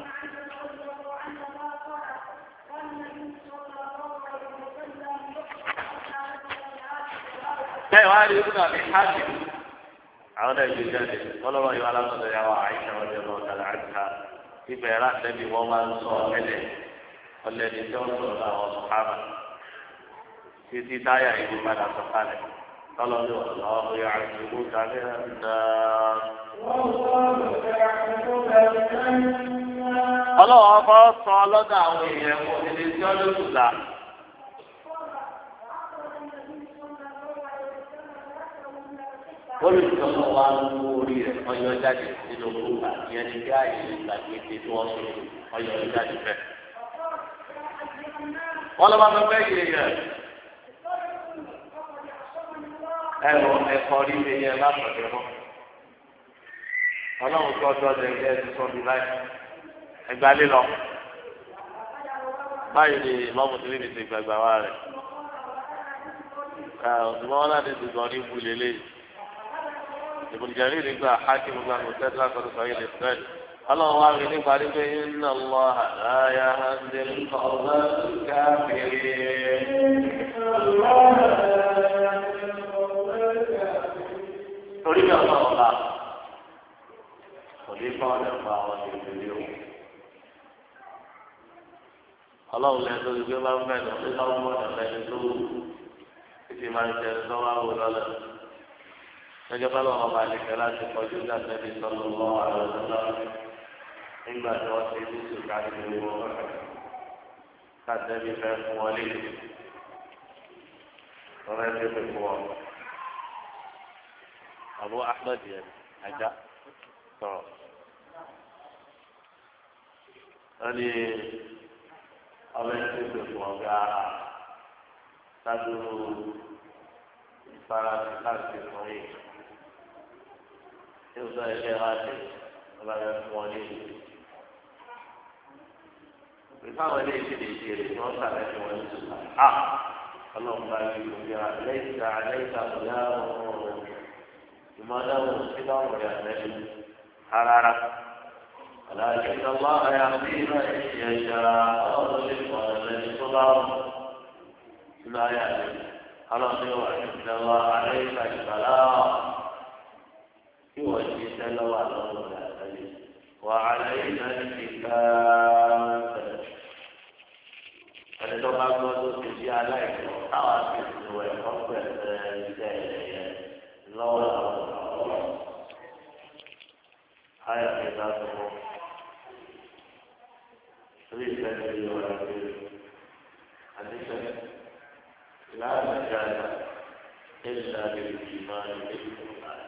bẹ́ẹ̀ wá rí ibùdó àti hajj àwọn náà yóò jáde ọlọ́wọ́ yóò alámọ̀tò yà wá àyíṣà ọjọ́ náà kàlà àjùká ibẹ̀ rà nẹ́bí wọ́n máa ń sọ ọ̀lẹ́dẹ̀ ọ̀lẹ́dẹ̀ tí wọ́n sọ̀rọ̀ àwọn sọ̀hábà títí táyà ìlú padà sọ̀kalẹ̀ tọ́lọ́ ní ọ̀lọ́ yà àjùkú kàlẹ́ náà. ọlọ́wọ́ ọkọ̀ sọ ọlọ́dọ̀ àwọn èèyàn kò ní tí wọ́n ló tù dá. olùsọ̀rọ̀ wa ń mú orí rẹ̀ ọyọ jáde nínú kúrúkà ìyẹn ní bí ààyè ìgbàgbé tí wọ́n sọ ọyọ jáde bẹ́ẹ̀. wọ́n lọ́ bá fẹ́ fẹ́ yé yẹ ẹ̀rọ ẹ̀kọ́ rí mi yẹ látọ̀dẹ̀ mọ́. ọlọ́run tó ọjọ́ ọdẹ ilé ẹni sọ mi láì ẹgbàá lé lọ. báyìí ni ìmọ̀mù tí níbi ti gbàgbà wa rẹ̀. ọ̀sùn mọ́ wọn láti ti gbọ́ ní ibú lélẹ́yìí. ابن جرير قال حاكم الله مستدرك وصحيح الاسناد الله وعلى ذلك قال ان الله لا يهدي القوم الكافرين تريد الله تريد الله الله لا يدرك ما بين الله وبين الرسول في ما يتسوى ولا lọ́jọ́ bá lọ́wọ́ bá lè kẹ́lá ti kọjú láti sọ́nù lọ́wọ́ àwọn ọ̀dọ́ nígbà tí wọ́n ti ní sùn káàkiri wọn káàkiri fẹ́ fún wọn léde wọ́n fẹ́ fi fún wọn. Abu Ahmed yẹn ajá sọ̀rọ̀ wọ́n ní ọmọ ẹni tó fi fún wọn gbá sádùrú ìfarasí káàkiri fún yìí. Yóò sọ ilé ìwádìí ọba rẹ fún wọn ní ìlú. Ìfáwọn ilé ìṣẹ̀lẹ̀ ìṣẹ̀lẹ̀ tí wọ́n sàlẹ̀ fún wọn ní ìlú. À ọlọ́run bá yí ìlú yára lẹ́yìn ìta lẹ́yìn ìta kò yá ọ̀rọ̀ ìmọ̀dáwò sí báwọn rẹ̀ àtẹ́lẹ̀ rárá. Àlàyé ìjọba ayé àti ìlú ẹ̀ṣẹ̀ ìṣẹ̀ra ọ̀rọ̀ lè pọ̀ lẹ́ni tó bá wọn. Ìlú ayé àti ọlọ́run wà ìjọba ayé ìta ìgbàlá. يوجد لو على وعلينا الكتاب فلو ما قلت في عليك تعرف هو يفكر ازاي لو هاي كتابه ليس لي ولا حديث لا مجال إلا بالإيمان بالقرآن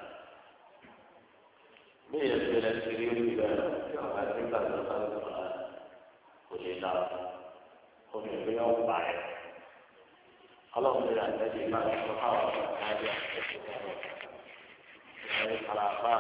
bí èsì rẹ̀ ti rí orí rẹ̀ ọ̀gá tí ń gbàgbọ́ bá lọ sọ̀rọ̀ kò lè dá omi ìwé ọ̀pá ẹ̀. ọlọ́run ní àtẹ́jú máa ń sọ káwọn ọ̀gá àti àtẹ́jú ìwé kàlàfà.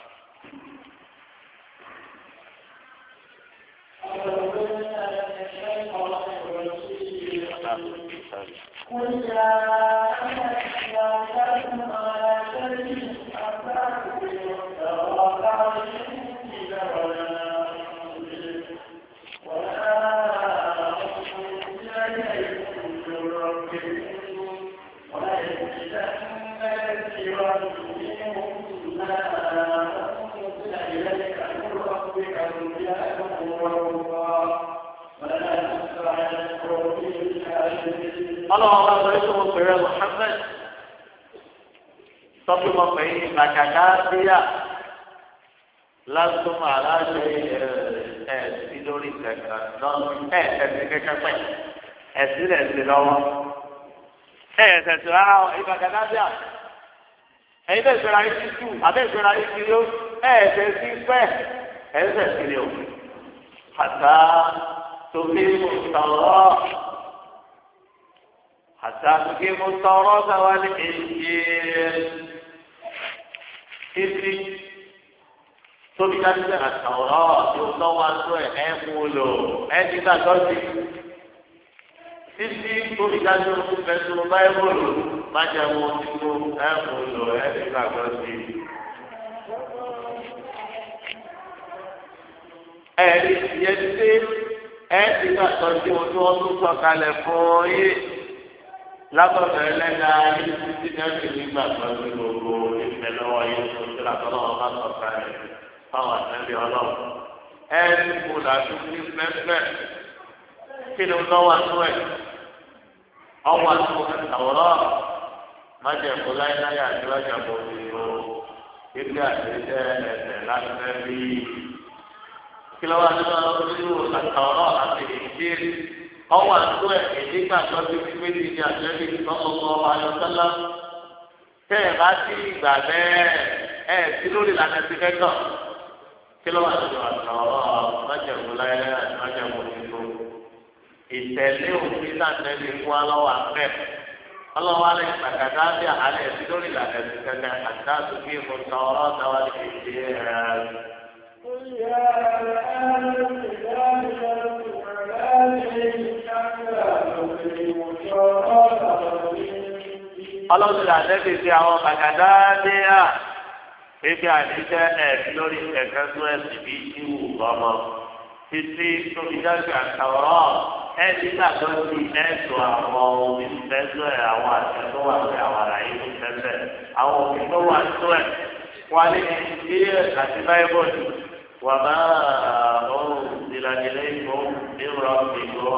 ọlọ́wọ́ bá sọ ètò òpèrè Muhammad sọ́kùn mọ́ pé bàkàkà bíyà lásùmọ̀ aláṣẹ ẹ̀ sí lórí kẹ̀kẹ́ náà ẹ̀ ẹ̀sìn kẹ̀kẹ́ pẹ̀ ẹ̀sìn rẹ̀ sí lọ́wọ́ ẹ̀ ẹ̀sẹ̀ tó rárá ìbàkàkà bíyà ẹ̀yin bẹ́ẹ̀ sọ̀rọ̀ ayé títú àbẹ́ sọ̀rọ̀ ayé kiri ó ẹ̀ ẹ̀sẹ̀ sí pẹ́ ẹ̀sẹ̀ kiri ó àtà tóbi mùsàlọ́. حتى تقيموا التوراة والإنجيل إذن tóbi dájú pé àtàwọ̀rọ̀ tí ó lọ́wọ́ aṣọ ẹ̀ ẹ̀ mú un lò ẹ̀ ti gbàgbọ́ sí títí tóbi dájú pé fẹsùn báyìí má jẹ́ wọn nínú ẹ̀ mú un lò ẹ̀ ti gbàgbọ́ sí. ẹ̀rí yẹn ti ẹ̀ ti gbàgbọ́ sí ohun tí wọ́n tún sọ kalẹ̀ fún yé lábọ̀dọ̀ ẹlẹ́dà yìí títí dẹ́sí nígbàgbọ́ sí gbogbo ìfẹ́ lọ́wọ́ yìí tó ti rà tọ́lọ́ wọn bá sọ kalẹ̀ fáwọn àtẹ́bí ọlọ́run ẹni kò dàbí ní mẹ́fẹ́ kí ni lọ́wọ́ àtú ẹ̀ ọwọ́ àtú àwòrán májèkó láyéláyé àti májèkó ìlú ibi àtẹ̀jẹ́ ẹ̀sẹ̀ láti fẹ́ bí kí lọ́wọ́ àtú àwòrán àtàwòrán àti ìdíyẹ ọwọ́ àtú ẹ̀ ìdígbà tó ti fi méjì ní àtẹ́bí lọ́kọ̀ọ́ ayọ̀tẹ́lá tẹ́ ẹ̀ bá sí ìgbà bẹ́ẹ̀ ẹ̀ sí lórí ìlànà ti fẹ́ kàn. Kí ló wà nínú àtàwọn májèmú láyé àti májèmú nínú ìtẹ̀lé òfin láti ní fún alọ́wọ́ afẹ́ ọlọ́wọ́ alẹ́ ìpàkàtà bí àhálẹ̀ ẹ̀sìn lórí ìlànà ẹ̀sìn kẹ̀kẹ́ àti àtúnkì ìmọ̀ta ọ̀rọ̀ ọ̀dáwà ní ìdí ẹ̀. ọlọ́run ti àtẹ́bí sí àwọn kàkàdá dé à. Ebi àdìsẹ́ ẹ̀sìn lórí ẹ̀kẹ́ tó ẹ̀sìn bí ìwù ọmọ títí tóbi jáde àtàwọ̀rọ̀ ẹ̀sì gbàgbọ́ sí ẹ̀sùn àwọn omi fẹ́sọ̀ ẹ̀ àwọn àti tó wà ní àwọn àlàyé tó fẹ́sẹ̀ àwọn omi tó wà tó ẹ̀ wà ní ilé àti báyìbọ̀lì wà bá ọ̀hún ìlànà ìbò ìrọ̀ ìbò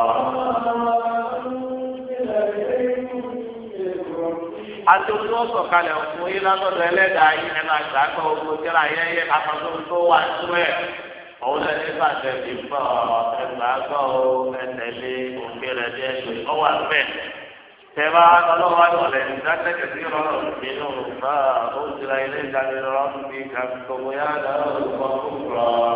àti ojú ọ̀sọ̀ kalẹ̀ fún yín lọ́dọ̀ ẹlẹ́dàá yín ẹ̀ máa gbà gbọ́ ogun kíra ayẹyẹ àtọ́jú tó wà tó ẹ̀ òun lẹ́ni ìbàdàn ti gbọ́ ẹgbàá gbọ́ ẹtẹ̀lé òkè rẹ̀ dé ẹgbẹ́ ọwọ́ àgbẹ̀ tẹ́lá ọlọ́wọ́ àlọ́lẹ̀ ìdátẹ́kẹ̀ sí ọ̀rọ̀ nínú bá ó ti ra ilé ìdánilọ́rọ́ bí kàkókò yá lọ́wọ́ kúrọ̀.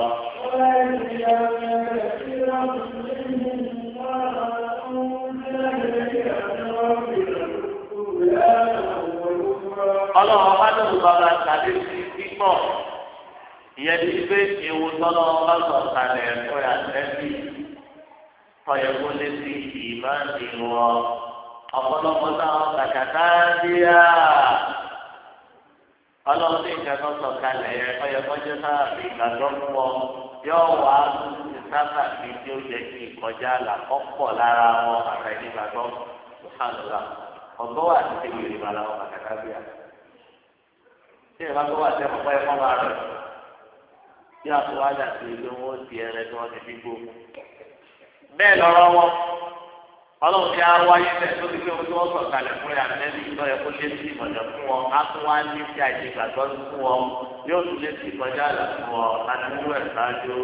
ọlọ́wọ́ bá lóun bàbá tàbí sí pípọ̀ ìyẹn ti pé ewu tọ́lọ́ bá sọ̀ kalẹ̀ ẹ̀kọ́ yà tẹ́sí tọ́yẹ̀ kó lé sí ìmáàdì wọn ọ̀pọ̀lọpọ̀ táwọn kàkàtà díà ọlọ́run ní ìjọba sọ̀ kalẹ̀ ẹ̀kọ́ yẹ kọjá sábà ìgbàgbọ́ fún ọ yóò wá sí sábà bí tí ó jẹ́ kí ìkọjá làkọ́pọ̀ lára wọn àtàkì ìgbàgbọ́ sùhánùlá ọgbọ́n wà ní ìwé ìbára wọn kàkàtà díà tí ìbá tó wà sí ọ̀pọ̀ ẹ̀kọ́ máa rẹ̀ tí a tó wájà sí ilé wọn ó ti ẹrẹ tí wọ́n ti fi gbó. bẹ́ẹ̀ lọ́rọ́ wọn ọlọ́run ti á wáyé bẹ́ẹ̀ tó ti fi ohun tí wọ́n sọ̀ kalẹ̀ fún yàrá lẹ́nu ìtọ́ yẹ kó lé sí ìmọ̀lẹ̀ fún wọn á tún wá ní sí àìsí ìgbàgbọ́ fún wọn yóò tún lé sí ìkọjá àlà fún wọn láti mú ẹ̀ ṣáájú.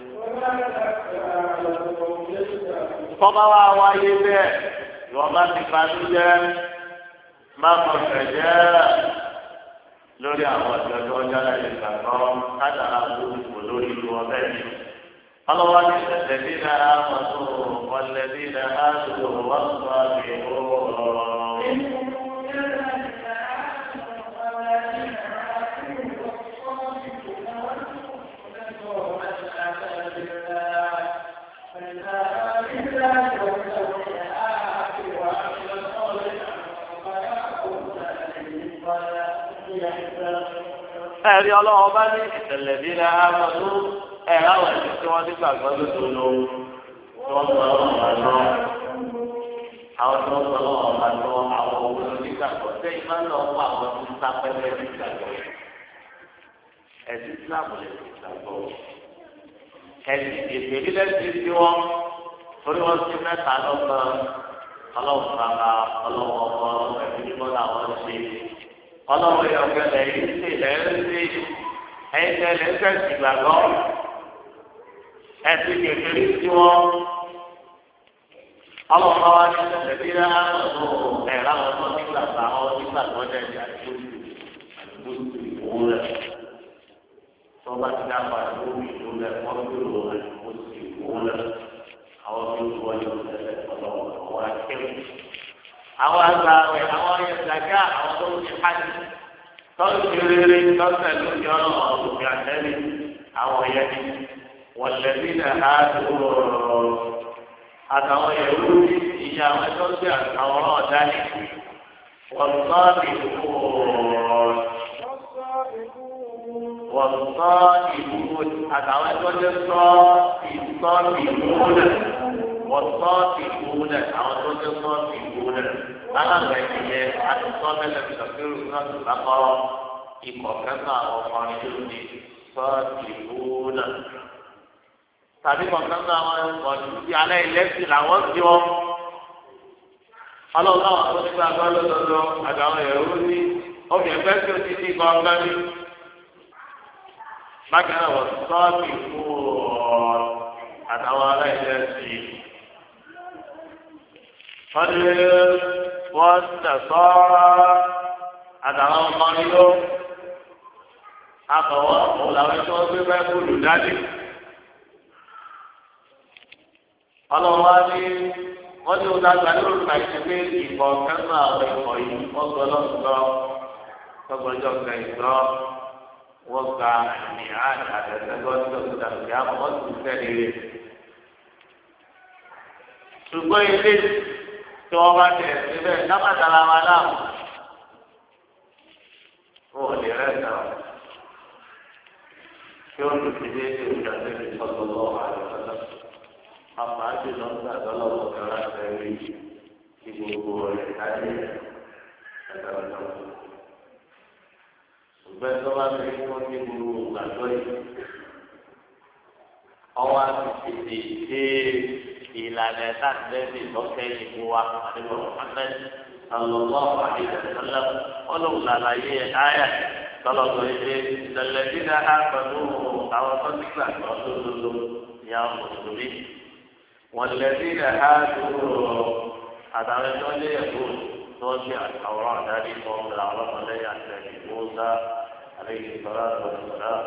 tọ́ba wá wáyé bẹ́ẹ̀ ìwọ́n bá ti padú jẹ́ má kọ̀ ṣẹ̀jẹ́ lórí àwọn ọ̀dọ́ tó ń jáde ìgbàgbọ́ kádàrá gbogbo lórí ìlú ọbẹ̀ mi. ọlọ́wọ́ ní ẹ̀sẹ̀bí náà mọ̀tò ọ̀lẹ́bí náà tó wọ́n sọ àmì òòrùn. ẹ̀rí ọlọ́wọ́ bá ní ìṣẹ̀lẹ̀ bí rẹ̀ á lọ tó ẹ̀rọ àwọn ẹ̀sìn tí wọ́n ti gbàgbọ́ lóṣù lò wọ́n sọ ọ̀rọ̀ lọ. àwọn tó ń sọ ọ̀rọ̀ lọ àwọn owó onígbàgbọ́ sẹ́yìn máa ń lọ fún àwọn tó ń sá pẹ́pẹ́ ní ìgbàgbọ́. ẹ̀sìn Islam lè fi gbàgbọ́. ẹ̀sìn èdè lílẹ̀ ti fi wọ́n torí wọ́n ti mẹ́ta lọ́gbọ̀n ọlọ́run bàbá ọlọ́run ọmọ ẹ̀mí mímọ́ làwọn ṣe. ọlọ́run yọ kẹlẹ̀ yìí ṣe lẹ́yìn sí ẹ̀yin tẹ̀lé sẹ́sì gbàgbọ́ ẹ̀sìn kékeré sí wọn. ọlọ́run bá wá ní ẹ̀sìn náà lọ́wọ́ ẹ̀rọ àwọn ọmọ nígbà bá wọn nígbà tó ń dẹ̀jẹ̀ àti oṣù ìwò rẹ̀. tó bá ti dá pa ìwò ìlú rẹ̀ wọ́n tó lò oṣù ìwò rẹ̀ àwọn tó ń wọlé oṣù rẹ̀ ọlọ́run wá kéwì. àwọn àgbà rẹ̀ àwọn ẹ̀sàgá àwọn tó ń ṣe hajj tọ́jú rere lọ́sẹ̀ lójú ọ̀nà ọ̀gbìn àtẹ́lẹ̀ àwọn yẹn wọ́n lẹ́bí náà á dúró àtàwọn yẹ̀wò ìyá àwọn ẹjọ́ sí àtàwọn ọ̀dá ní wọ́n sọ ìbò wọ́n sọ ìbò àtàwọn ẹjọ́ sí sọ ìsọ ìbò rẹ̀ wọ́n sọ ìbò rẹ̀ àwọn tó jẹ́ sọ ìbò rẹ̀ alága ìdíyẹ àti sọ mẹ́lẹ̀ ìtọ́kẹ́rù náà tó bá kọ́ ikọ̀ kẹ́kọ̀ọ́ àwọn ọkùnrin tó ní sọ ìbò rẹ̀ tàbí kọ̀ọ̀kan náà wọn ọ̀dùn sí alẹ́ ìlẹ́sìn làwọn ti wọ́n. ọlọ́run náà wọ́n ti gba agbára lọ́dọọdọ àtàwọn ẹ̀rọ ní ọbẹ̀ ẹgbẹ́ tí ó ti di kọ̀ọ̀kan ní. bákan náà wọ́n sọ́ọ̀tì fún àtàwọn alẹ́ ìlẹ́sìn. wọ́n ní wọ́n tẹ̀sọ́rọ́ àtàwọn ọmọ nílò. akọ̀wọ́ òun làwọn tí wọ́n gbé bẹ́ẹ̀ kúlù dání. ọlọ́wọ́ ní wọ́n ní ọ̀dà àgbà lórí ìgbà pé ìkọ̀ kẹ́sàn-án àwọn ìkọ̀ yìí wọ́n gbọ́ lọ́sọ̀ọ́ tọ́gbọ́jọ́ kẹ́yìntọ́ wọ́n gba àmì àjà àtẹ̀sẹ́gbọ́ tó ti dàgbé àmọ́ wọ́n ti fẹ́ rere. ṣùgbọ́n ilé tí wọ́n bá tẹ̀ síbẹ̀ lábàtàlà wa náà wọ́n ò lè rẹ̀ náà kí ó lù sí déédéé ìjà tẹ̀lé sọ́kọ́ lọ́wọ́ àlùfáà àpáàdé lọ́gbà lọ́wọ́ kẹrẹ́ àtẹ̀wé kí gbogbo rẹ̀ káyé ẹ̀dá ọ̀dọ́. ṣùgbọ́n tó bá fi wọ́n ní gbogbo gbàgbọ́ yìí ọwọ́ àti tètè dé ìlànà ẹ̀ka tẹ́lẹ̀ lọ́kẹ́yìn fún wa àdébọ̀ Muhammad sallallahu alaihi wasallam ọlọ́run làlàyé ayà tọ́lọ́gbọ̀ ilé ìṣẹ̀lẹ̀ dídá pẹ̀lú àwọn tó ti gbàgbọ́ lódodo ìyá mùsùlùmí. والذين هاجروا هذا الرجل يقول توجه التوراة هذه قوم العرب عليه عن موسى عليه الصلاة والسلام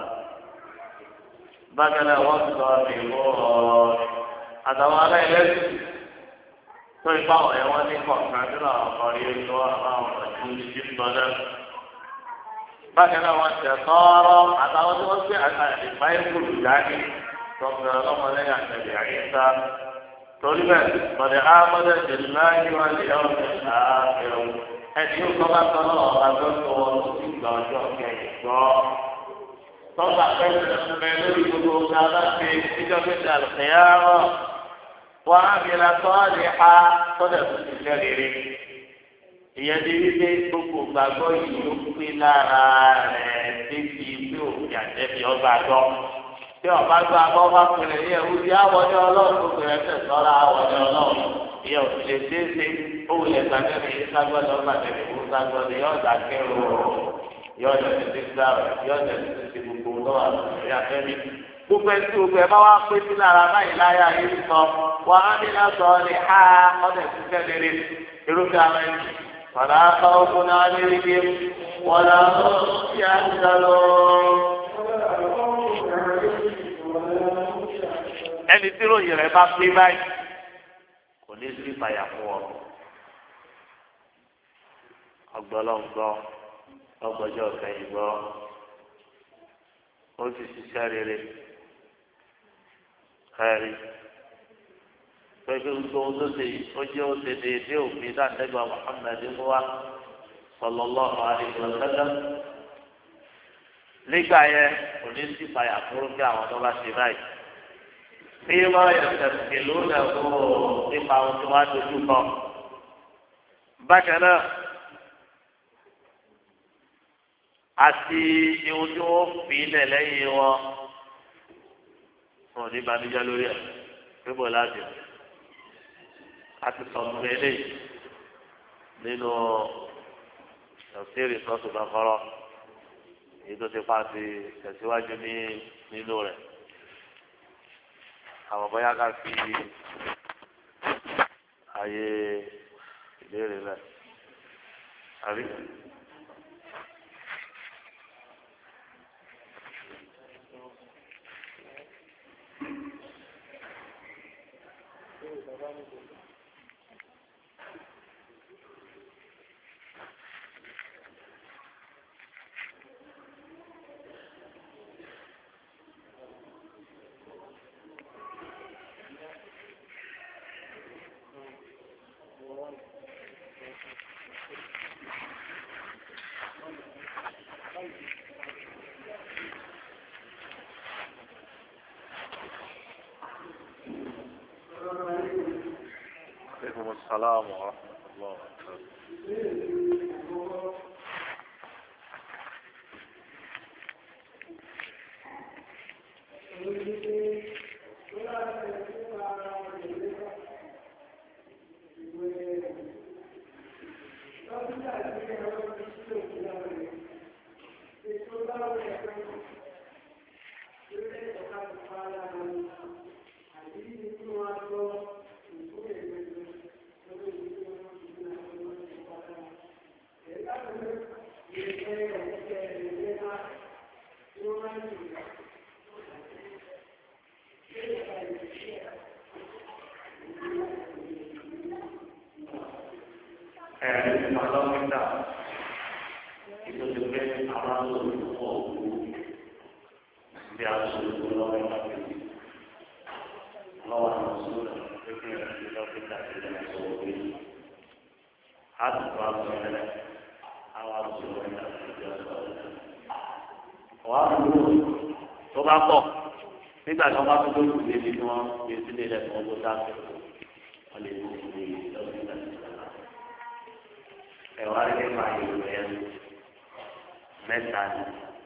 بدل والصابرون هذا ما لا يلزم فيقع يواني فقعنا قريب وأمام رسول جبنا بدل والشطارة هذا ما توجه ما يقول ذلك ثم رمى لنا النبي عيسى طلبا قد آمن بالله واليوم الآخر أن يطلق الله أبدا ورسول الله كيفا طلع بين الوجود هذا في إجابة القيامة وعمل صالحا صدق الشرير يدري gbogbo gbàgbọ́ yìí ló pé lára rẹ̀ débi bí òkè àtẹ́bí ọba gbọ́. tí ọba gba abọ́ bá pèlè ní ẹ̀wù tí àwọ̀dé ọlọ́run tó pèlè ẹsẹ̀ sọ́ra àwọ̀dé ọlọ́run ìyẹn ò lè déédé owó lè gbàgbé mi ságbọ́dọ̀ gbàgbé mi kó ságbọ́dọ̀ yóò dàgbé ro yóò dẹ̀ ti gbà yóò dẹ̀ ti ti gbogbo lọ́wọ́ àtúnṣe afẹ́mi. gbogbo ẹtí gbogbo ẹ bá wá pé sí lára báyìí láyà yìí sọ wà á ní lásọ ní ha ọdẹ ti fẹ́ lére irúfẹ́ àwọn ẹni wàlá akọ́kọ́ náà lé wọ́n ẹni tí ròyìn rẹ bá pé báyìí kò ní sí ìpayà fún ọ ọgbọlọgbọ ọgbọjọ kẹyìn gbọ ó sì ṣiṣẹ́ rere kẹrin pẹ̀lú gbogbo tó ṣe ó jẹ́ ó ṣe déédéé òfin dáńtẹ́gbà Muhammad wa sallallahu alaihi wasallam nígbà yẹn kò ní sí ìpayà fún kí àwọn tó bá ṣe báyìí. Fíìmọ̀ ìṣẹ̀sìn ló lẹ̀ kó nípa ohun tí wọ́n á dojú kọ. Bákan náà, àti ihun tí wọ́n fi ilẹ̀ lẹ́yìn wọn, wọn ò ní banújẹ́ lórí ẹ̀ pébò láti. A ti sọ̀tún eléyìí nínú ìṣẹ̀sìn ìsọ̀tún lọ́kọ́rọ́. Èyí tó ti pa ti tẹ̀síwájú ní nínú rẹ̀. Àwọn bóyá ká fi àyè ìbéèrè rẹ̀ àrí. السلام ورحمة الله وبركاته. tó bá pọ̀ nígbà tí wọ́n bá tó lóṣù lébi tí wọ́n gbé sílé rẹ̀ fún ọgbọ́n dáàbò wọ́n lè ní ìwé lọ́sí ìgbà tí wọ́n bá. ẹ̀wá rí nípa ìlú ẹ̀ mẹ́ta ni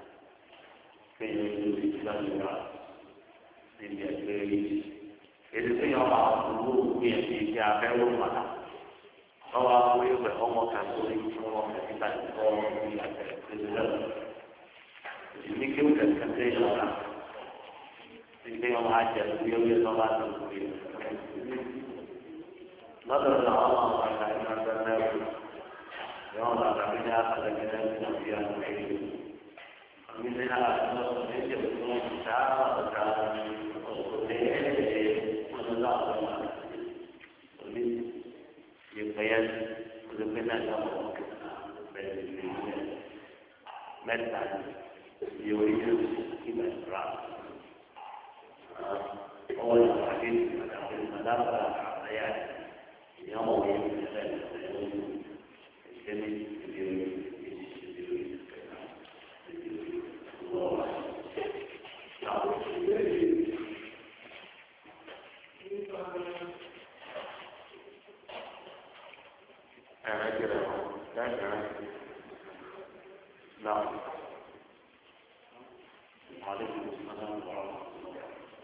pé ní ìlú ìgbàlódé níbi ẹgbẹ́ rí èdè tó yọ ọ́ àwọn olówó gbìyànjú ìdí abẹ́wò padà lọ́wọ́ àwọn ìwé ọmọ kan tó ní kí wọ́n fẹ́ nígbà tí wọ́n ń bí àtẹ̀lẹ́sẹ̀ lọ́wọ́. Ini kita kerja orang, ini yang ajar dia dia sama dengan dia. Lalu Allah akan mengajarkan yang orang kami ada dengan dia ini. Kami lihat Allah ini betul kita dan boleh menolak ini. Ia bayan berbeza dengan berbeza. Mereka يريد كما يقرأ أول حديث في المدافع الحياة يوم من ذلك الجميع أنا كده لا لا عليكم السلام ورحمة الله.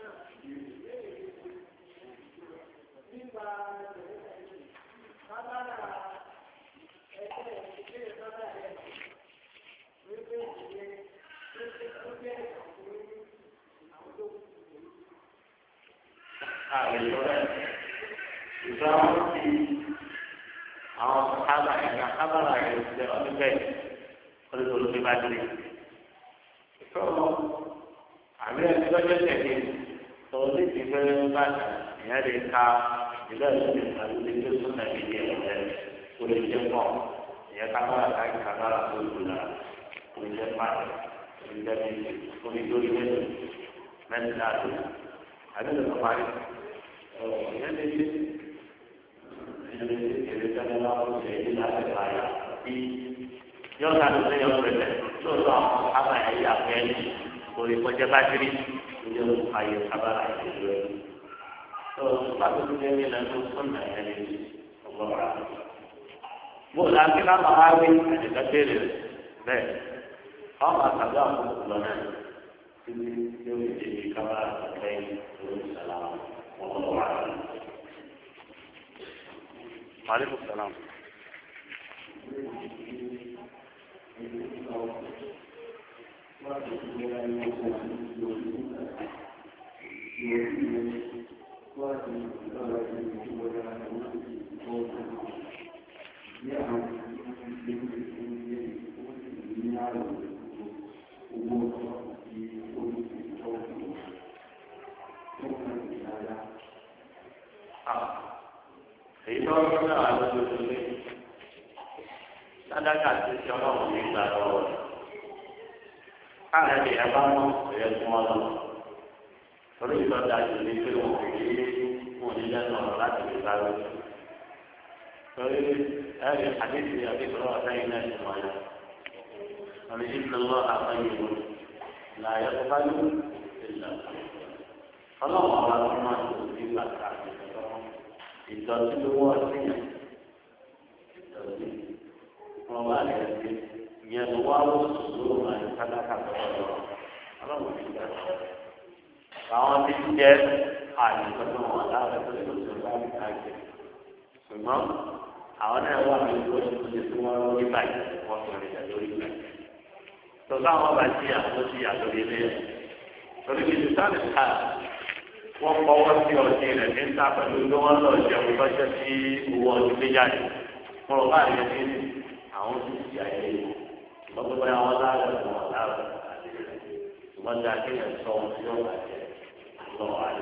àwọn sábà ẹ̀ka sábàlá rẹ̀ ṣe ọdún bẹ́ẹ̀ ọdún olùgbé bá dé. sọ̀rọ̀ àmì ẹni lọ́jọ́ tẹ̀lé sọ̀rọ̀ ní ti fẹ́ bá ìyẹn lè ka ìlú ẹ̀sìn ìgbàlódé tó tún náà lè yẹ ọ̀rẹ́ kó lè jẹ́ pọ̀ ìyẹn kábàlà káyì kábàlà tó lù náà kó lè jẹ́ pàdé kó lè jẹ́ méjì kó lè lórí méjì mẹ́tìlá tó àbí lè fọ́ parí ìyẹn lè ṣe. Yóò ká ló léyìn ọ̀pẹ̀lẹ̀ tó lọ àwọn àbá ẹ̀yẹ àfẹ́lẹ́ orí kọjá bátìrì ìjọ ayé kábàrà ìlú ẹ̀. tó pàtó tó lé ní lẹ́nu sọ́nà ẹ̀ lè ọgbọ́n rà. bó o láti ká máa wá wí ẹ̀dẹ̀ká béèrè rẹ̀ bẹ́ẹ̀ ọmọ àtàgbà àkókò lọ náà títí yóò fi débi kábàrà ìlú lórí ìsàlámù ọgbọ́n rà. وعليكم السلام. èyí tó ń bọ́ náà ló ló lé sádàkà tó ṣe ọlọ́run nígbà lọ́wọ́ káàrin ẹ̀yà bá mọ̀ ẹ̀yẹ fún ọ lọ torí ìtọ́jà jù ní pé wọn kò ní wọn ní lẹ́nu ọ̀rọ̀ láti lè bá lọ. torí ẹ̀rí àdéhùn àdéhùn ọ̀sẹ̀ yìí náà ti mọ̀ ẹ́ wọn ní ìlú àfẹ́yìn wọn láyé tó bá lù ìlà ọlọ́run ọ̀la tó máa ń lò sí ìgbà káàkiri ìtọ́jú ló wọ́ sí yẹn. wọn wà lẹ́yìn ìyẹn ló wá wọ́n sùúrù máa ń sálákà lọ́wọ́ ọlọ́run ti gbà lọ. àwọn tí ń jẹ́ àyùkọ́ tó wọn láàrẹ̀ tó tó tó bá ń káàkiri ṣùgbọ́n àwọn náà wà ní ìlú ọdún tó ti fún wọn lórí báyìí wọ́n fi rìn lórí báyìí. tó káwọn bá ti àtúntò sí àtòlé lé torí kí sùtáàlì ká wọ́n fọwọ́ sí ọtí rẹ̀ ní ta pẹ̀lú bí wọ́n lọ jẹun lọ́jọ́ sí owó ọdún méjàdì mo rò bá rẹ̀ ní àwọn tó ti àyè lọ́gbọ́n bá wọn láàrẹ̀ fún wọn láàrẹ̀ àti rẹ̀ ṣùgbọ́n tí a kéèyàn sọ ohun tí yóò bàjẹ́ lọ́wọ́ àlè.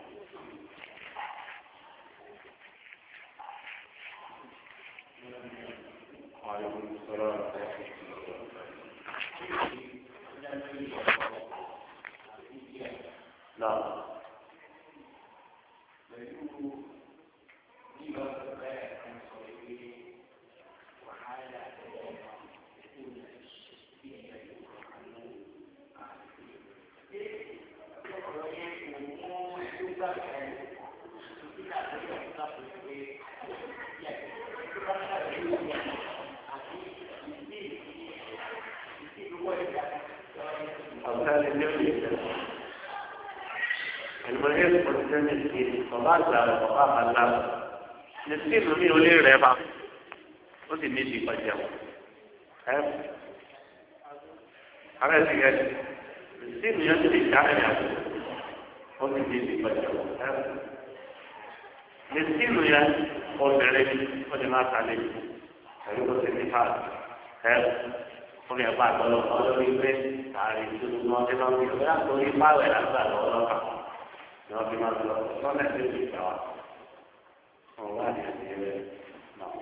No. المهم قدام الدين فبعد ذلك وقام الله نسيب مي ولي ربا ودي ميجي فجأة هم هذا سيجي نسيب يجري شارع ودي ميجي فجأة هم نسيب يجري قول عليه ودي ما عليه هيقول سيدي هم fúnni ẹ̀fọ́ àtọ́lọ́ ọlọ́run ìgbé ààrẹ ìdúró ní wọ́n ti máa ń bí ọ̀gá torí pààwẹ̀ lágbà lọ́wọ́ lọ́kàn ni wọ́n fi máa ń lọ sọ́nà tí ó ti gbà wá. wọ́n wá ní ẹ̀sìn rẹ̀ náà.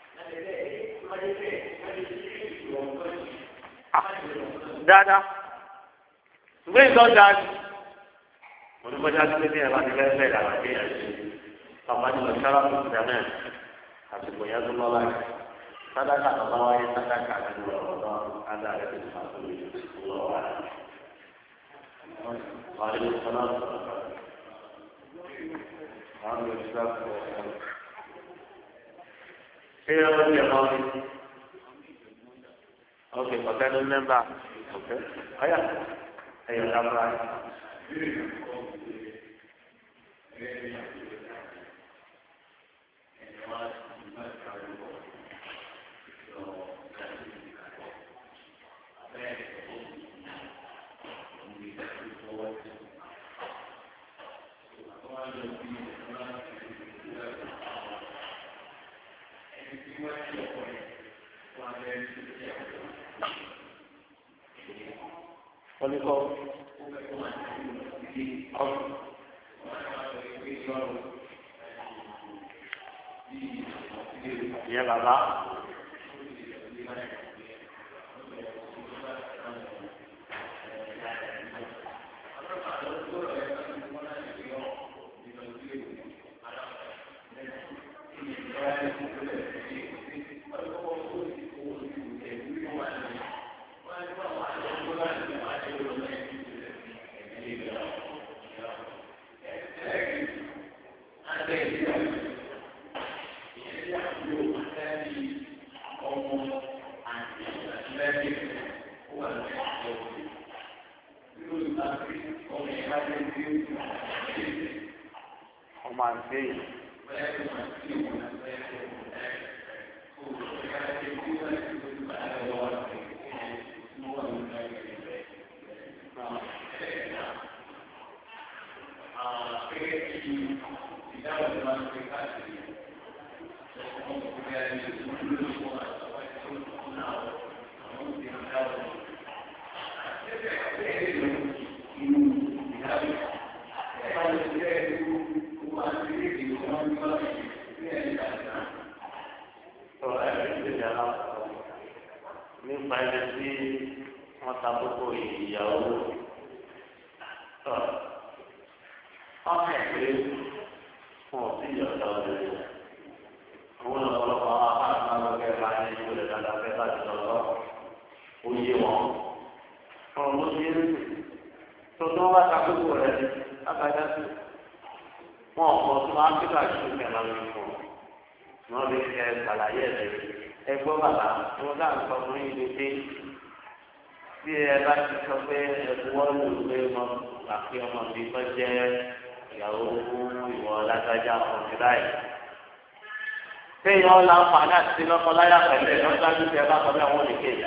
dáadáa ṣùgbọ́n ìtọ́jà mo ní kọjá sí pé ní ẹ̀rọ àti fẹ́ẹ́ fẹ́ẹ́ làwọn àti ẹ̀yà ṣe ọ̀pá ní lọ sára fún ìdáná àsìkò yẹn tó lọ́la yìí. sadaka bàbá wa yẹ sadaka nínú ọ̀rọ̀ ada rẹ̀ ti máa tó lè lọ wá. wàhálà ìṣọ̀nà sọ̀rọ̀ àwọn ọmọ ìṣúra sọ̀rọ̀ ṣé ọ̀rọ̀ ti ẹ̀rọ mi? ok ọ̀kẹ́ ní mẹ́mbà ọ̀kẹ́ ọ̀yà ẹ̀yọ̀ dábàá. Oníkọ́ ìyẹn bàbá ọmọ àti nípa ẹni tí wọ́n ta kókó ìyàwó ọ̀hún ẹ̀gbẹ́ fún ọ̀sìn ìyọ̀dọ̀ ọ̀dọ̀ àwọn ọ̀pọ̀lọpọ̀ àwọn apáàtà lọ́kẹ́ bá ní ìwé dáadáa fẹ́ láti lọ́wọ́ oyè wọn ọ̀rọ̀ ló ṣe é rí tó tó wá ta kókó rẹ̀ lábàjá sí wọn ọ̀pọ̀ tó máa ń kíkà sí ìkẹlẹ́ lórí fún wọn lè ṣe ṣàlàyé ẹ̀ ẹgbọ́n bàbá tí wọ́n dáhùn sọ fún yín lédè tí ẹ bá ti sọ pé ẹ̀kọ́ lù pé mo àfi ọmọ mi kọ́ jẹ́ ìyàwó fún ìwọ lágbájá ọ̀sìn báyìí. téèyàn láǹfààní àti lọ́kọ́láyà pẹ̀lú ẹ̀ lọ́sàájú tí ẹ bá sọ pé àwọn olè kéjà.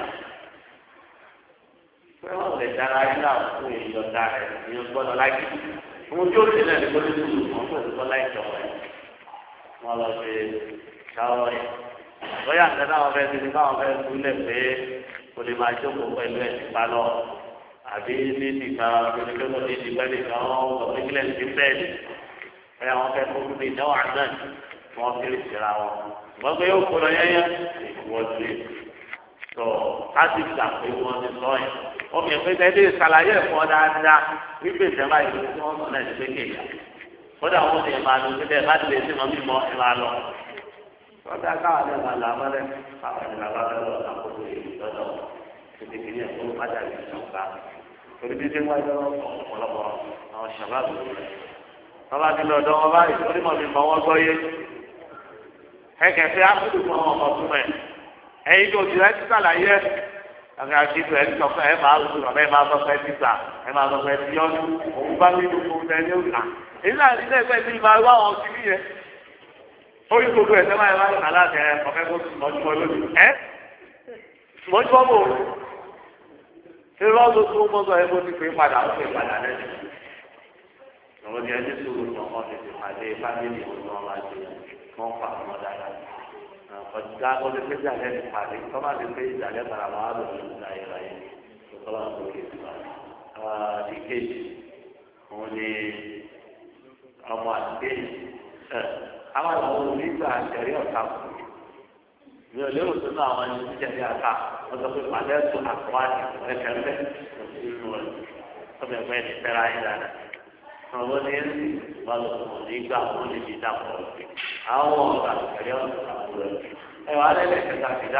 pé wọ́n lè dára yín náà fún ìyọ̀dá rẹ̀ ìyọ̀n gbọ́dọ̀ láyé. ohun tí ó ti lẹ̀ ní kó lè dùn wọ́n kò tó láì jọ rẹ̀. wọ́n lọ sí ṣáwọ́ yẹn. bóyá àtẹ náà fẹ́ ti ní káwọn fẹ́ túlẹ̀ pé kò lè máa jókòó pẹ̀lú ẹ̀ nípa lọ. àbí ní nìkan oníkẹ́kọ̀ọ́ ní ìdígbẹ́ nìkan wọ́n sọ pé kílẹ̀ ti bẹ́ẹ̀ ni. bóyá wọ́n fẹ́ fún mi ìdáwó àná wọ́n fi lè ṣera wọn. wọ́n gbé yóò kó lọ yẹ́yẹ́ ìwọ́n ti tó a ti gbà pé wọ́n ti sọ yẹn. omi ìpín tẹ́lẹ̀ ìsàlàyé ẹ̀fọ́ dáadáa wípé ìjọba ìlú tí wọ́n sọ náà ti pé kéèyà. kódà wọ́n ti máa lò sí bẹ́ẹ̀ bá ti lè sí mọ́ mímọ́ ẹ máa lọ. kódà káwọn ẹ̀ máa là mọ́lẹ̀ káwọn ẹ̀ máa bá fẹ́ lọ àkókò èyí lọ́dọ̀ tètè kìíní ẹ̀kọ́ pàtàkì ìjọba. torí bí sẹ́wọ́n ẹjọ́ ọ̀pọ̀lọpọ̀ àwọn ṣàbáàbò rẹ̀. bàbá ti lọ ọ̀dọ́ wọn báyìí torí mọ̀ mi mọ̀ wọ́n gbọ́ yé. ẹ̀kẹ́ fẹ́ ápùlù fún ọmọ ọmọ fún ẹ̀. ẹ̀yin tó ti rẹ̀ ti sàlàyé ẹ̀. àgbà tí ìlú ẹ̀ ti sọ fún ẹ̀ máa lù sọ̀rọ̀ ẹ̀ máa sọ fún ẹ̀ ti gbà ẹ̀ máa sọ fún ẹ̀ ti yọ́nú òun bá nínú fún ẹ̀ ní òkà. èyí náà nílẹ̀ ẹgbẹ́ ti máa wá àwọn ti níyẹn. orí gbogbo ẹ̀ sẹ́wọ́n ẹ̀ máa ń kà láti ẹ̀ ọ̀fẹ́ kó mọ̀júmọ́ lónìí. ẹ́ mọ̀júmọ́ mọ̀ o. ṣé lọ́dún tó mọ́ sọ ẹ̀ bó ti pè padà ó pè padà lẹ́nu. àwọn ni ẹni tó lù ọmọ tètè pàdé fámìlì òun náà máa ṣe wọ́n fà wọ́n dáadáa. ọ̀gá ọdún pé ìjàlẹ̀ ti pàdé tọ́lá ti pé ìjàlẹ̀ padà máa lò ní ìgbà yẹn láyé tọ́lá tó lè fà á. ìkejì òun ni ọmọ àti ẹ àwọn àwọn onígbà àṣẹrí ọ̀tá kù mi ò lérò tó náà àwọn ẹni tí jẹ̀bi àká wọ́n sọ pé pàdé ẹ̀sùn àkọ́wádìí ẹ̀kẹ́fẹ́ nínú ẹ̀ ọbẹ̀ pẹ́ ní fẹ́ra yín dáadáa. àwọn ní ẹ̀sìn wà lọ́sọ̀rọ̀ nígbà wọn lè fi dàpọ̀ àwọn ọ̀gá àṣẹrí ọ̀tá kù rẹ̀ ẹ wà lẹ́lẹ̀ kẹta kẹta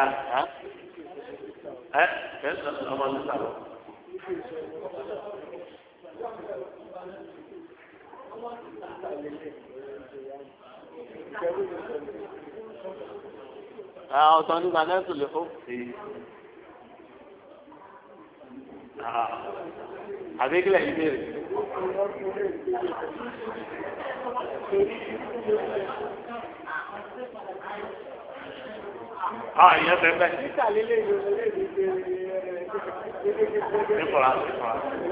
ẹ ẹ ọmọ ní sábà. ọ̀sán nígbà náà tó lè fún sí àbí kílẹ̀ yìí béèrè. Ah, ìyẹn bẹ́ẹ̀ bẹ́ẹ̀. Nípòrá nípòrá.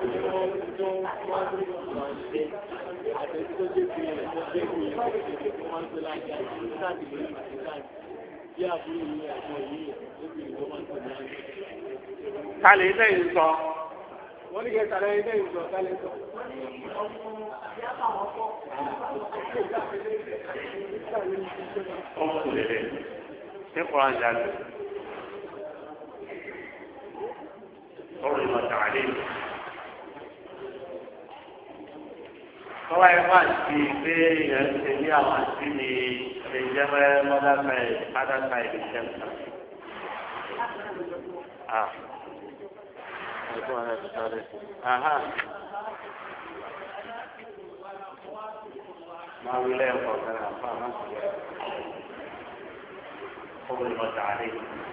Kálí ilé yìí sọ. Wọ́n ní kí ẹ sàlẹ̀ ilé yìí sọ, kálí sọ. Ọmọ kò lè lè. Nípòrá ń jáde. Ọ̀rọ̀ ìmọ̀ tààlé. Kọ́wá ẹ̀ wá sí pé ìyẹn ṣe ní àwọn àti ní ìjẹ́fẹ́ mọ́dáfẹ́ mọ́dáfẹ́ ìjẹ́fẹ́. Ah. Ẹ̀gbọ́n rẹ̀ ti sáré. Aha. Máa wí lẹ́ẹ̀kọ́ kẹ́rẹ́ àpá máa ń sọ̀rọ̀. Ọ̀rọ̀ ìmọ̀ tààlé.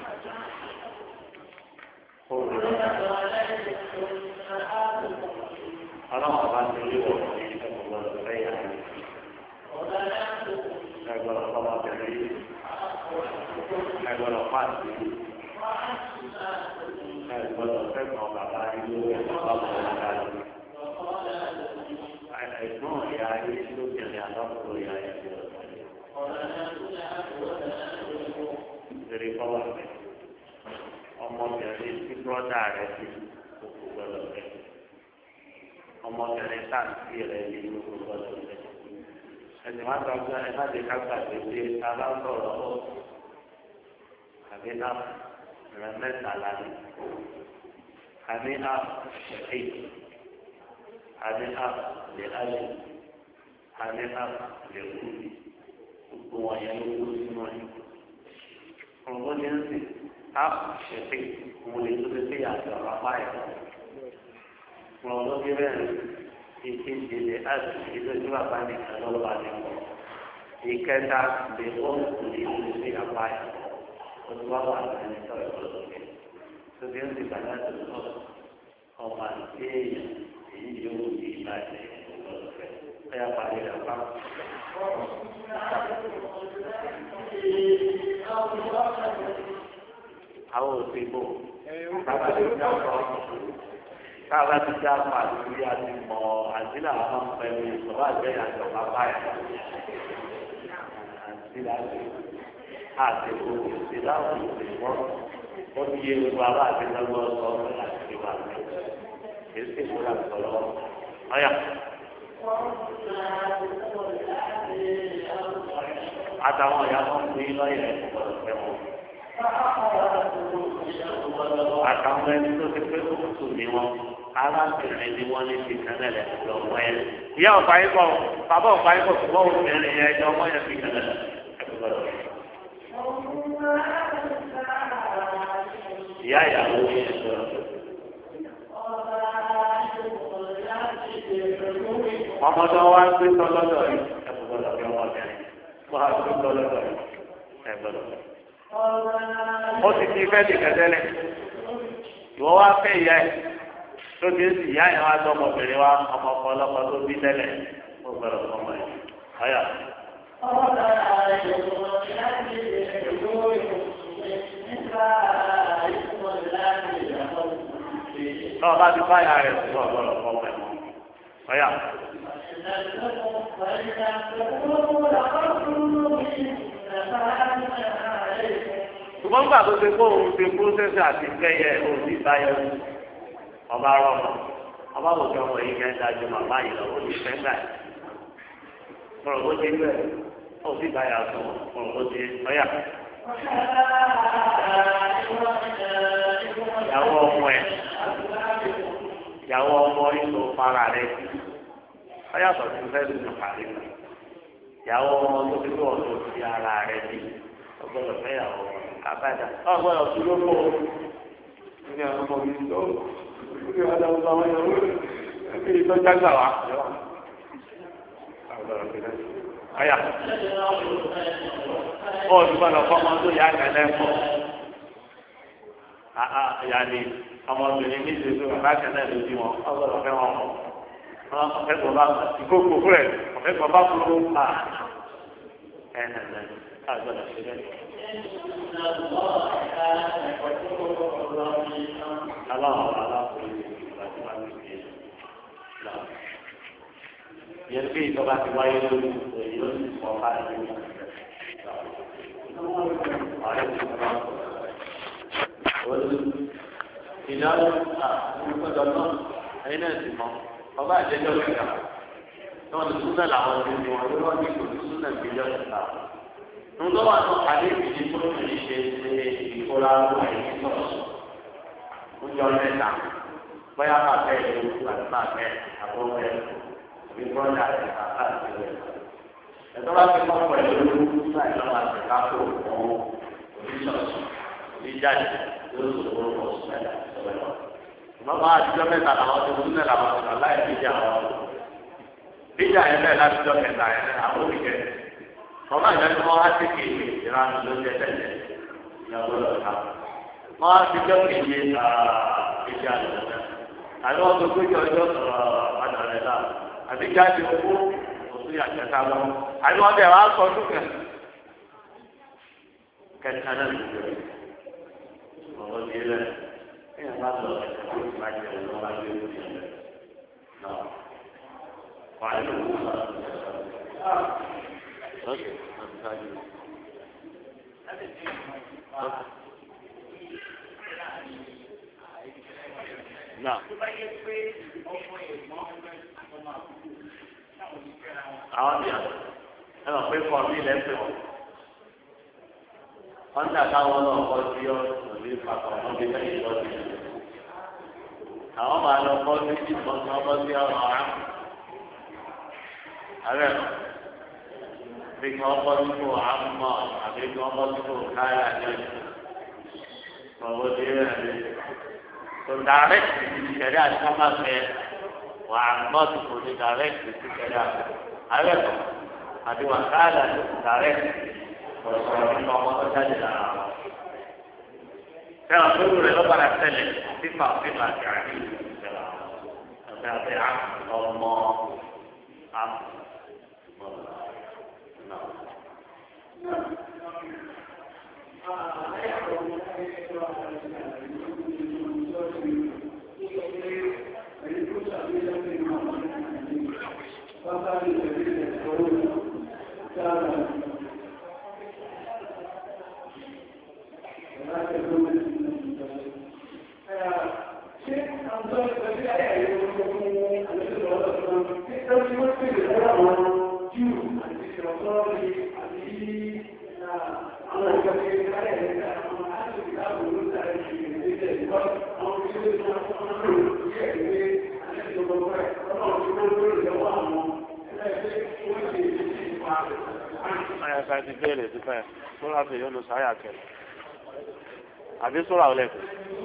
Ọlọ́run bá ti rí wọ̀ ní ẹgbẹ̀rún ọ̀fẹ́ yà ní ẹgbẹ̀rún ọ̀pọ̀ tẹ̀lé ẹgbẹ̀rún ọ̀pá sí ẹgbẹ̀rún ọ̀fẹ́ kan bàbá ìlú ọ̀pọ̀ ọ̀gá lọ. Ẹ̀gbọ́n ìyá ayé ló jẹ̀lé àlọ́kùnrin ìyá ayé lọ. Ìrírí kọ́wà bẹ́ẹ̀. Ọmọbìnrin tí bọ́dà rẹ̀ ti kókó gbọdọ̀ bẹ̀. Ọmọbìnrin táǹtì rẹ̀ ti kókó gbọdọ̀ bẹ̀. Ẹni máa tọ́ pé ẹ má lè ká gbàgbé pé a bá sọ̀rọ̀ ọ́ àbí náà rẹ̀ mẹ́ta lánàá. Àbí náà ṣẹ̀fẹ̀. Àbí náà lè alẹ́. Àbí náà lè kú. Gbogbo wọn yẹn ló kú sínú ẹ̀. Ọ̀gbọ́n ní ń sìn. Up ṣẹ̀fẹ̀ mo lè tó ṣe yàtọ̀ àpá ẹ̀. Mo lọ sí bẹ́ẹ̀ ìké ìdílé àti ìdílé bàbá nìkan lọ́wọ́ bá ní kọ́. Ìkẹta lè ó lè tó ṣe àpá ẹ̀. olùwàwà àti sọ̀rọ̀ lọ́sọ̀kẹ́ tó bí ó ti gbàgbá tó lọ ọmọ àti èèyàn èyí yóò di ìbàjẹ́ lọ́sọ̀kẹ́ ẹ̀yà parí rẹ̀ pa. àwọn òṣèlú bàbá tó dá ọkọ káàbá ti dá ọkọ àti àti mọ àti làwọn máa ń pẹ̀lú ìṣòro àgbẹ̀yà àjọ bàbá yẹn àti láti àti òkú ìdáhùn ìwọ́n ó ní iye gbogbo àbá àti lọ́gbọ́n sọ ọ́ láti fi wà ní èyí sì kúrò àti ọlọ́wọ́. ọ̀yà. àtàwọn ìyá tó ń gbé lọ́yẹ̀ ọ̀rọ̀ fẹ́ wọn. àtàwọn ẹni tó ti pé kókòtò ní wọn arábìnrin ni wọ́n ní fi kẹ́lẹ́ lẹ̀ lọ́wọ́ ẹ̀. ìyá ọ̀pá yín kọ̀ bàbá ọ̀pá yín kọ̀ ṣùgbọ́n obìnrin yẹn ẹjọ́ ọmọ yẹn fi kẹ́lẹ́ lẹ̀. ìyá ìyàwó yẹn sọ. ọmọdé wa ń gbé tọ́lọ́dọ̀ yìí ẹ gbọ́dọ̀ fi ọmọ bẹ̀rẹ̀ wọ́n á gbé tọ́lọ́dọ̀ yìí ẹ gbọ́dọ̀. ó ti fi fẹ́ di kẹ́tẹ́lẹ̀ ìwọ wá fẹ́ ìyá ẹ̀ tó ti ń sì ìyá yẹn wá tọ́ ọmọbìnrin wa ọmọ ọkọ ọlọ́kọ tó bí tẹ́lẹ̀ ó gbọ́dọ̀ fún ọmọ yìí. ọ̀yà. náà bá ti báyà rẹ̀ sí ọ̀gbọ́dọ̀ fún ọmọ yìí. ọ̀yà. ṣùgbọ́n gbà tó ṣe kó òun ṣe kó ṣẹ̀ṣẹ̀ àti kẹ́yẹ òsì báyọ̀ ọba rọ̀mọ̀ ọba kò kẹ́ ọmọ yìí kẹ́ ń dájú màmá yìí lọ òsì fẹ́ gbà yìí. mọ̀rọ̀ bó ṣe ń bẹ̀ òsì báyà sọ mọ̀rọ̀ bó ṣe ọ̀yà. ìyàwó ọmọ ẹ̀ ìyàwó ọmọ ìlú para rẹ̀ ọ̀yà sọ̀tún fẹ́ẹ́ lù pàdé ìyàwó ọmọ tó ti tó ọ̀dọ̀ sí ara rẹ̀ bí ọgbọ́dọ̀ fẹ́yàwó àbájá ọgbọ́dọ̀ tó ló kó ní àwọn ọmọ mi tó ní ọjọ́ ọmọ ọmọ yẹn wọ́n ní tó jágbà wá. ọ̀yà ó gbọ́dọ̀ fọmọ tó yá kẹlẹ́ fọ́ yàní ọmọbìnrin ní ìṣèlú bàbá kẹlẹ́ ló bí wọn ọgbọ́dọ̀ fẹ́ wọn kọ́ ọ̀fẹ́ kò bá ìkókò fún ẹ̀ ọ̀fẹ́ kò bá kúrò ń pa ẹ̀ ẹ̀ ẹ̀ àgbọ̀dọ̀ ṣe bẹ́ẹ̀. Yẹn bí ìjọba ti wáyé lórí èyí ló ti sọ báyìí. Ìdájọ́ àkókò náà ẹ̀yin náà sì mọ̀ ọba àjẹjọ́ ìgbà náà ní súnà làwọn ọdún ní wọn lórí wọn ní kò ní súnà ìgbìjọ ìgbà. Nǹkan wà tó kàdé ìdíje tó ń fi ṣe ṣe ìkóra àìsí sọ̀rọ̀. Ó jọ mẹ́ta bóyá bàbá ẹ̀ ló kú àti bàbá ẹ̀ àbọ̀ ẹ̀ àbí bọ́ọ̀dà ẹ̀ bàbá àti ẹ̀. Ẹ̀tọ́ bá fi kọ́kọ́ ẹ̀ ló kú láì lọ́wọ́ àti káfó ọ̀hún oníṣọ̀ọ̀ṣì oníjáde ló sọ̀rọ̀ lọ́wọ́ sọ̀rọ̀ lọ́wọ́. Ìmọ̀mọ́ àtijọ́ mẹ́ta làwọn ti mú nílẹ̀ àwọn ọ̀sán láì bíjà àwọn bíjà yẹn bẹ́ẹ̀ látijọ́ mẹ́ta yẹn àwọn òbíkẹ́. Ọba ìjọba tí wọ́n á ti kéde ìlànà ló jẹ tẹ̀lé ìyàwó lọ́ta. Wọ́n á ti jọ́ kéde ìdí àlùfẹ́. Àbí wọ́n tó gbéjọ ọjọ́ sọ̀rọ̀ àdàlẹ́ náà. Àbí jáde owó òsì àjẹsà lọ. Àbí wọ́n bẹ̀ wá sọ dúkẹ́. Kẹ̀kẹ́ náà ló jẹ. Ọ̀rọ̀ ti rẹ̀. Ẹ̀yìn bá lọ ẹ̀ka tó ti máa jẹ ọ̀rọ̀ wá lé lórí ẹ̀ náà. Wàá lè wọ́n sọ̀rọ̀. Okay, I'm sorry. Okay. Now. Àwọn ọ̀dìyà ẹ lọ pé fún mi lẹ́sẹ̀ wọn. Wọ́n ń dàgbà wọn lọ kọ́ sí ọ̀sùn ní ìpapọ̀ wọn bí lẹ́yìn lọ́dún yìí. Àwọn máa lọ kọ́ sí ìbọn tí wọ́n bọ́ sí ọ̀rọ̀ ara. Ààrẹ bí kí wọ́n bọ́ sípò àmọ́ àbí kí wọ́n bọ́ sípò káyà jẹ́ ọ̀wọ́ tí ó rẹ̀ lé. tó dàrẹ́kì ti ṣẹ̀rí àti ká má fẹ́ wà á mọ́ tó kò ní dàrẹ́kì ti ṣẹ̀rí àti ààrẹ kọ̀ àti wà káàdà tó dàrẹ́kì ọ̀sọ̀rọ̀ nípa ọmọ tó jáde lára wọn. Fẹ́ràn àbúrò rẹ̀ lọ́gbàdà tẹ̀lé fífà fífà gàrí ìjọba ọ̀sẹ̀ àti ọmọ àmọ̀ náà. Ayaka ti bẹ̀rẹ̀ ti fẹ́ sọ́ra fẹ́ yóò lọ sáyà kẹlẹ̀ àbí sọ́ra ọ̀lẹ́ kù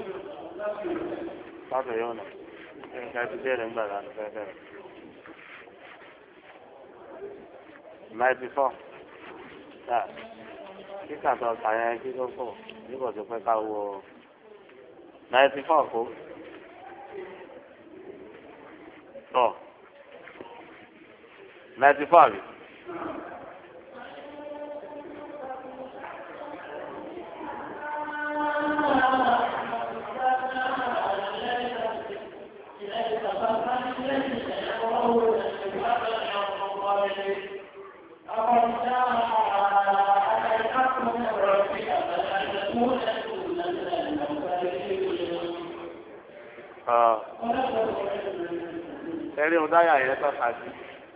sáfẹ́ yóò nà ayaka ti bẹ̀rẹ̀ ńgbà láti fẹ́ fẹ́ ninety four kíkà tó sàyẹn kí ló fò nígbà tó fẹ́ ká wo ninety four kó tọ́ ninety four àbí. ẹ̀rí ọ̀dá yà yẹn tọ́ka sí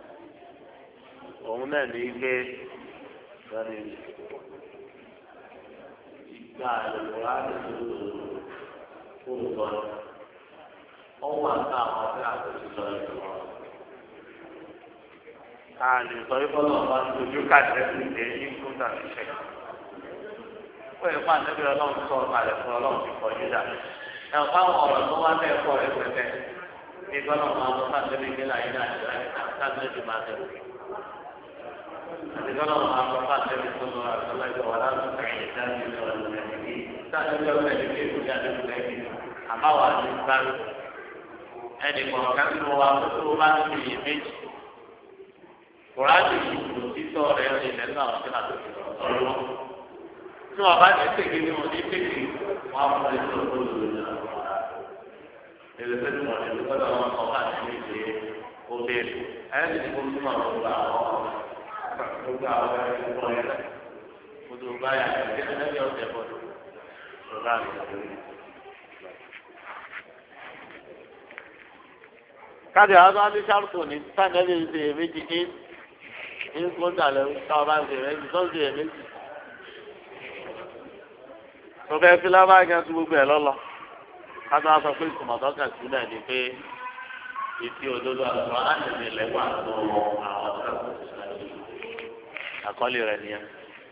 òun náà ní ilé lórí ìgbà ìwà àdúgbò fún ìtọ́jú ọwọ́ àti àwọn ọ̀gá àtúntò ìtọ́jú. a lè sọ ìfọlọ́ ọba ojú káàkiri ṣe ní kúndà ṣiṣẹ́. ó yẹ fún àtẹ́bí ọlọ́run sọ ọ̀kalẹ̀ fún ọlọ́run ti kọjú dà. ẹ̀ fáwọn ọ̀rọ̀ tó wá bẹ́ẹ̀ kọ́ rẹ̀ pẹ̀pẹ́. ìgbọ́nà máa lọ fún àtẹ́bí ìgbélà yìí náà ṣe láti lè máa tẹ̀lé. àtìgbọ́nà máa lọ fún àtẹ́bí tó lọ àtọ́lájọ wà láti kàyè dájú ìṣòro ìrìnàjò sáàtẹ́jọ́ pẹ̀lú pé kò jáde lẹ́yìn àbáwá ní sáré. ẹnì kọ̀ọ̀kan tó wá tó bá ń fi méjì. kùránì ìlú títọ́ rẹ̀ ilẹ̀ náà ṣe náà tó ti sọ̀rọ̀. tí wọ́n bá ti tèké ní wọn ní tèké wọn á fún ẹjọ́ tó lò ní àwọn ará. èlé pé tí wọ́n ti gbọ́dọ̀ wọn kọ́ bá ti ní ìṣe ó béèrè. ẹni tí kò túmọ̀ ló gba àwọn gbogbo àwọn ẹni tó wọ́n yẹn gbogbo báyà ẹni ẹni ọ̀sẹ̀ bọ̀ lọ́dọ̀ àná káde àwọn tó ń bí sárùkù ní sáńdẹ́bí ń ṣe méjì ní ní kóńtà lẹ́wọ́ táwọn bá ń ṣe méjì tó ń ṣe méjì. tó fẹ́ fi lábá gan tó gbogbo ẹ̀ lọ́lọ́ káde wọn sọ pé ìtumọ̀tọ́ kà sí náà ni pé ìfi òdodo àlọ́ àtẹ̀lé lẹ́wọ̀ àtọ̀ àwọn ọ̀sán àkọlé rẹ̀ nìyẹn.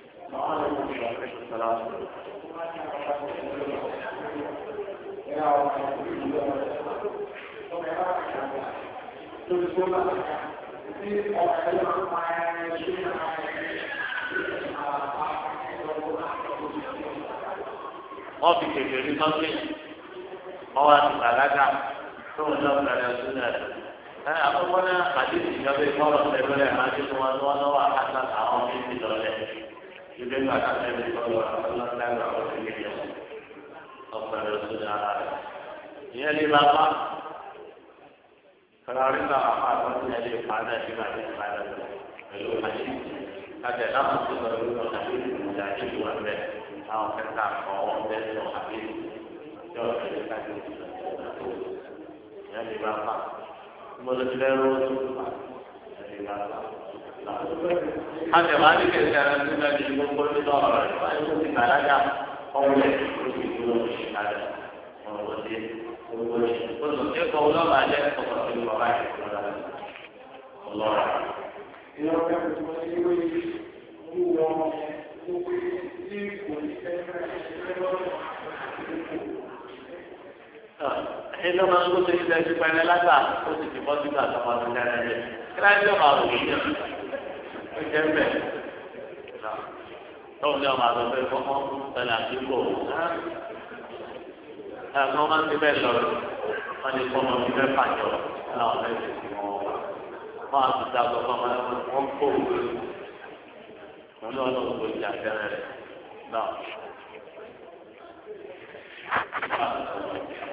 wọ́n fi kékeré ní sọ́kè ọwọ́ àti bàlágà tó ń lọ bẹ̀rẹ̀ sílẹ̀ rẹ̀. ẹ àkọ́kọ́ náà àdéhùn ìjọba ìfọ̀rọ̀ tẹ̀lé àti tí wọ́n lọ́wọ́ lọ́wọ́ àkàtà àwọn méjì lọ́lẹ̀. ìgbé bàtà tẹ̀lé sọ́kè ọ̀sán àwọn méjì ọ̀pẹ̀rẹ̀ sílẹ̀ ara rẹ̀. ìyẹn lè bá bá. Ferrari náà apá àtúntò yẹn lè pa náà nígbà tí ìgbà rẹ̀ pẹ̀lú àyè. Kájẹ láti tó lọ lórí ọ̀nà tí ìgbà tí ìwà rẹ̀ àwọn kẹta kọ̀ ọ́ bẹ́ẹ̀ lọ àbí ìjọ ìrẹ̀lẹ̀ kájẹ ìyẹn lè bá pa. Mo lè fẹ́ rọ́ ìyẹn lè bá pa. Kájẹ máa ní kẹ̀kẹ́ rẹ̀ nígbà tí gbogbo nínú ọ̀rọ̀ rẹ̀ wáyé tó ti bàlágà ọ̀wẹ́ tó ti dúró ìkàlẹ̀ ọ̀rọ̀ dé. Olùkẹ́kọ̀ọ́ ọlọ́run alẹ́ ọ̀pọ̀ tó ń bọ̀ báyìí lọ́la ọlọ́run. Ìyá ọ̀gá mi tó ṣe wé ní wọn mo pé tí kò ní fẹ́ ẹ ló máa ń gbé ṣe ṣe pẹ̀lẹ́ lágbà ó sì ti bọ́ sígbà tó máa ń dáná lé. Kíláàsì ọ̀ma wò yí náà ó jẹ́ bẹ́ẹ̀. Tóun ní ọmọ àgbẹ̀ fẹ́ fọ́fọ́ pẹ̀lú àdúgbò ẹ̀gbọ́n máa ń ti bẹ́ẹ̀ lọ wọ́n ti kọ́ ọmọ mi fẹ́ fàjọ láwọn ẹ̀sìn tí wọ́n wà wọ́n á ti dá lọ fún ọmọ wọn kó òwe wọn lọ́wọ́ lọ́wọ́ tó ìjà kẹrẹ rẹ̀ náà.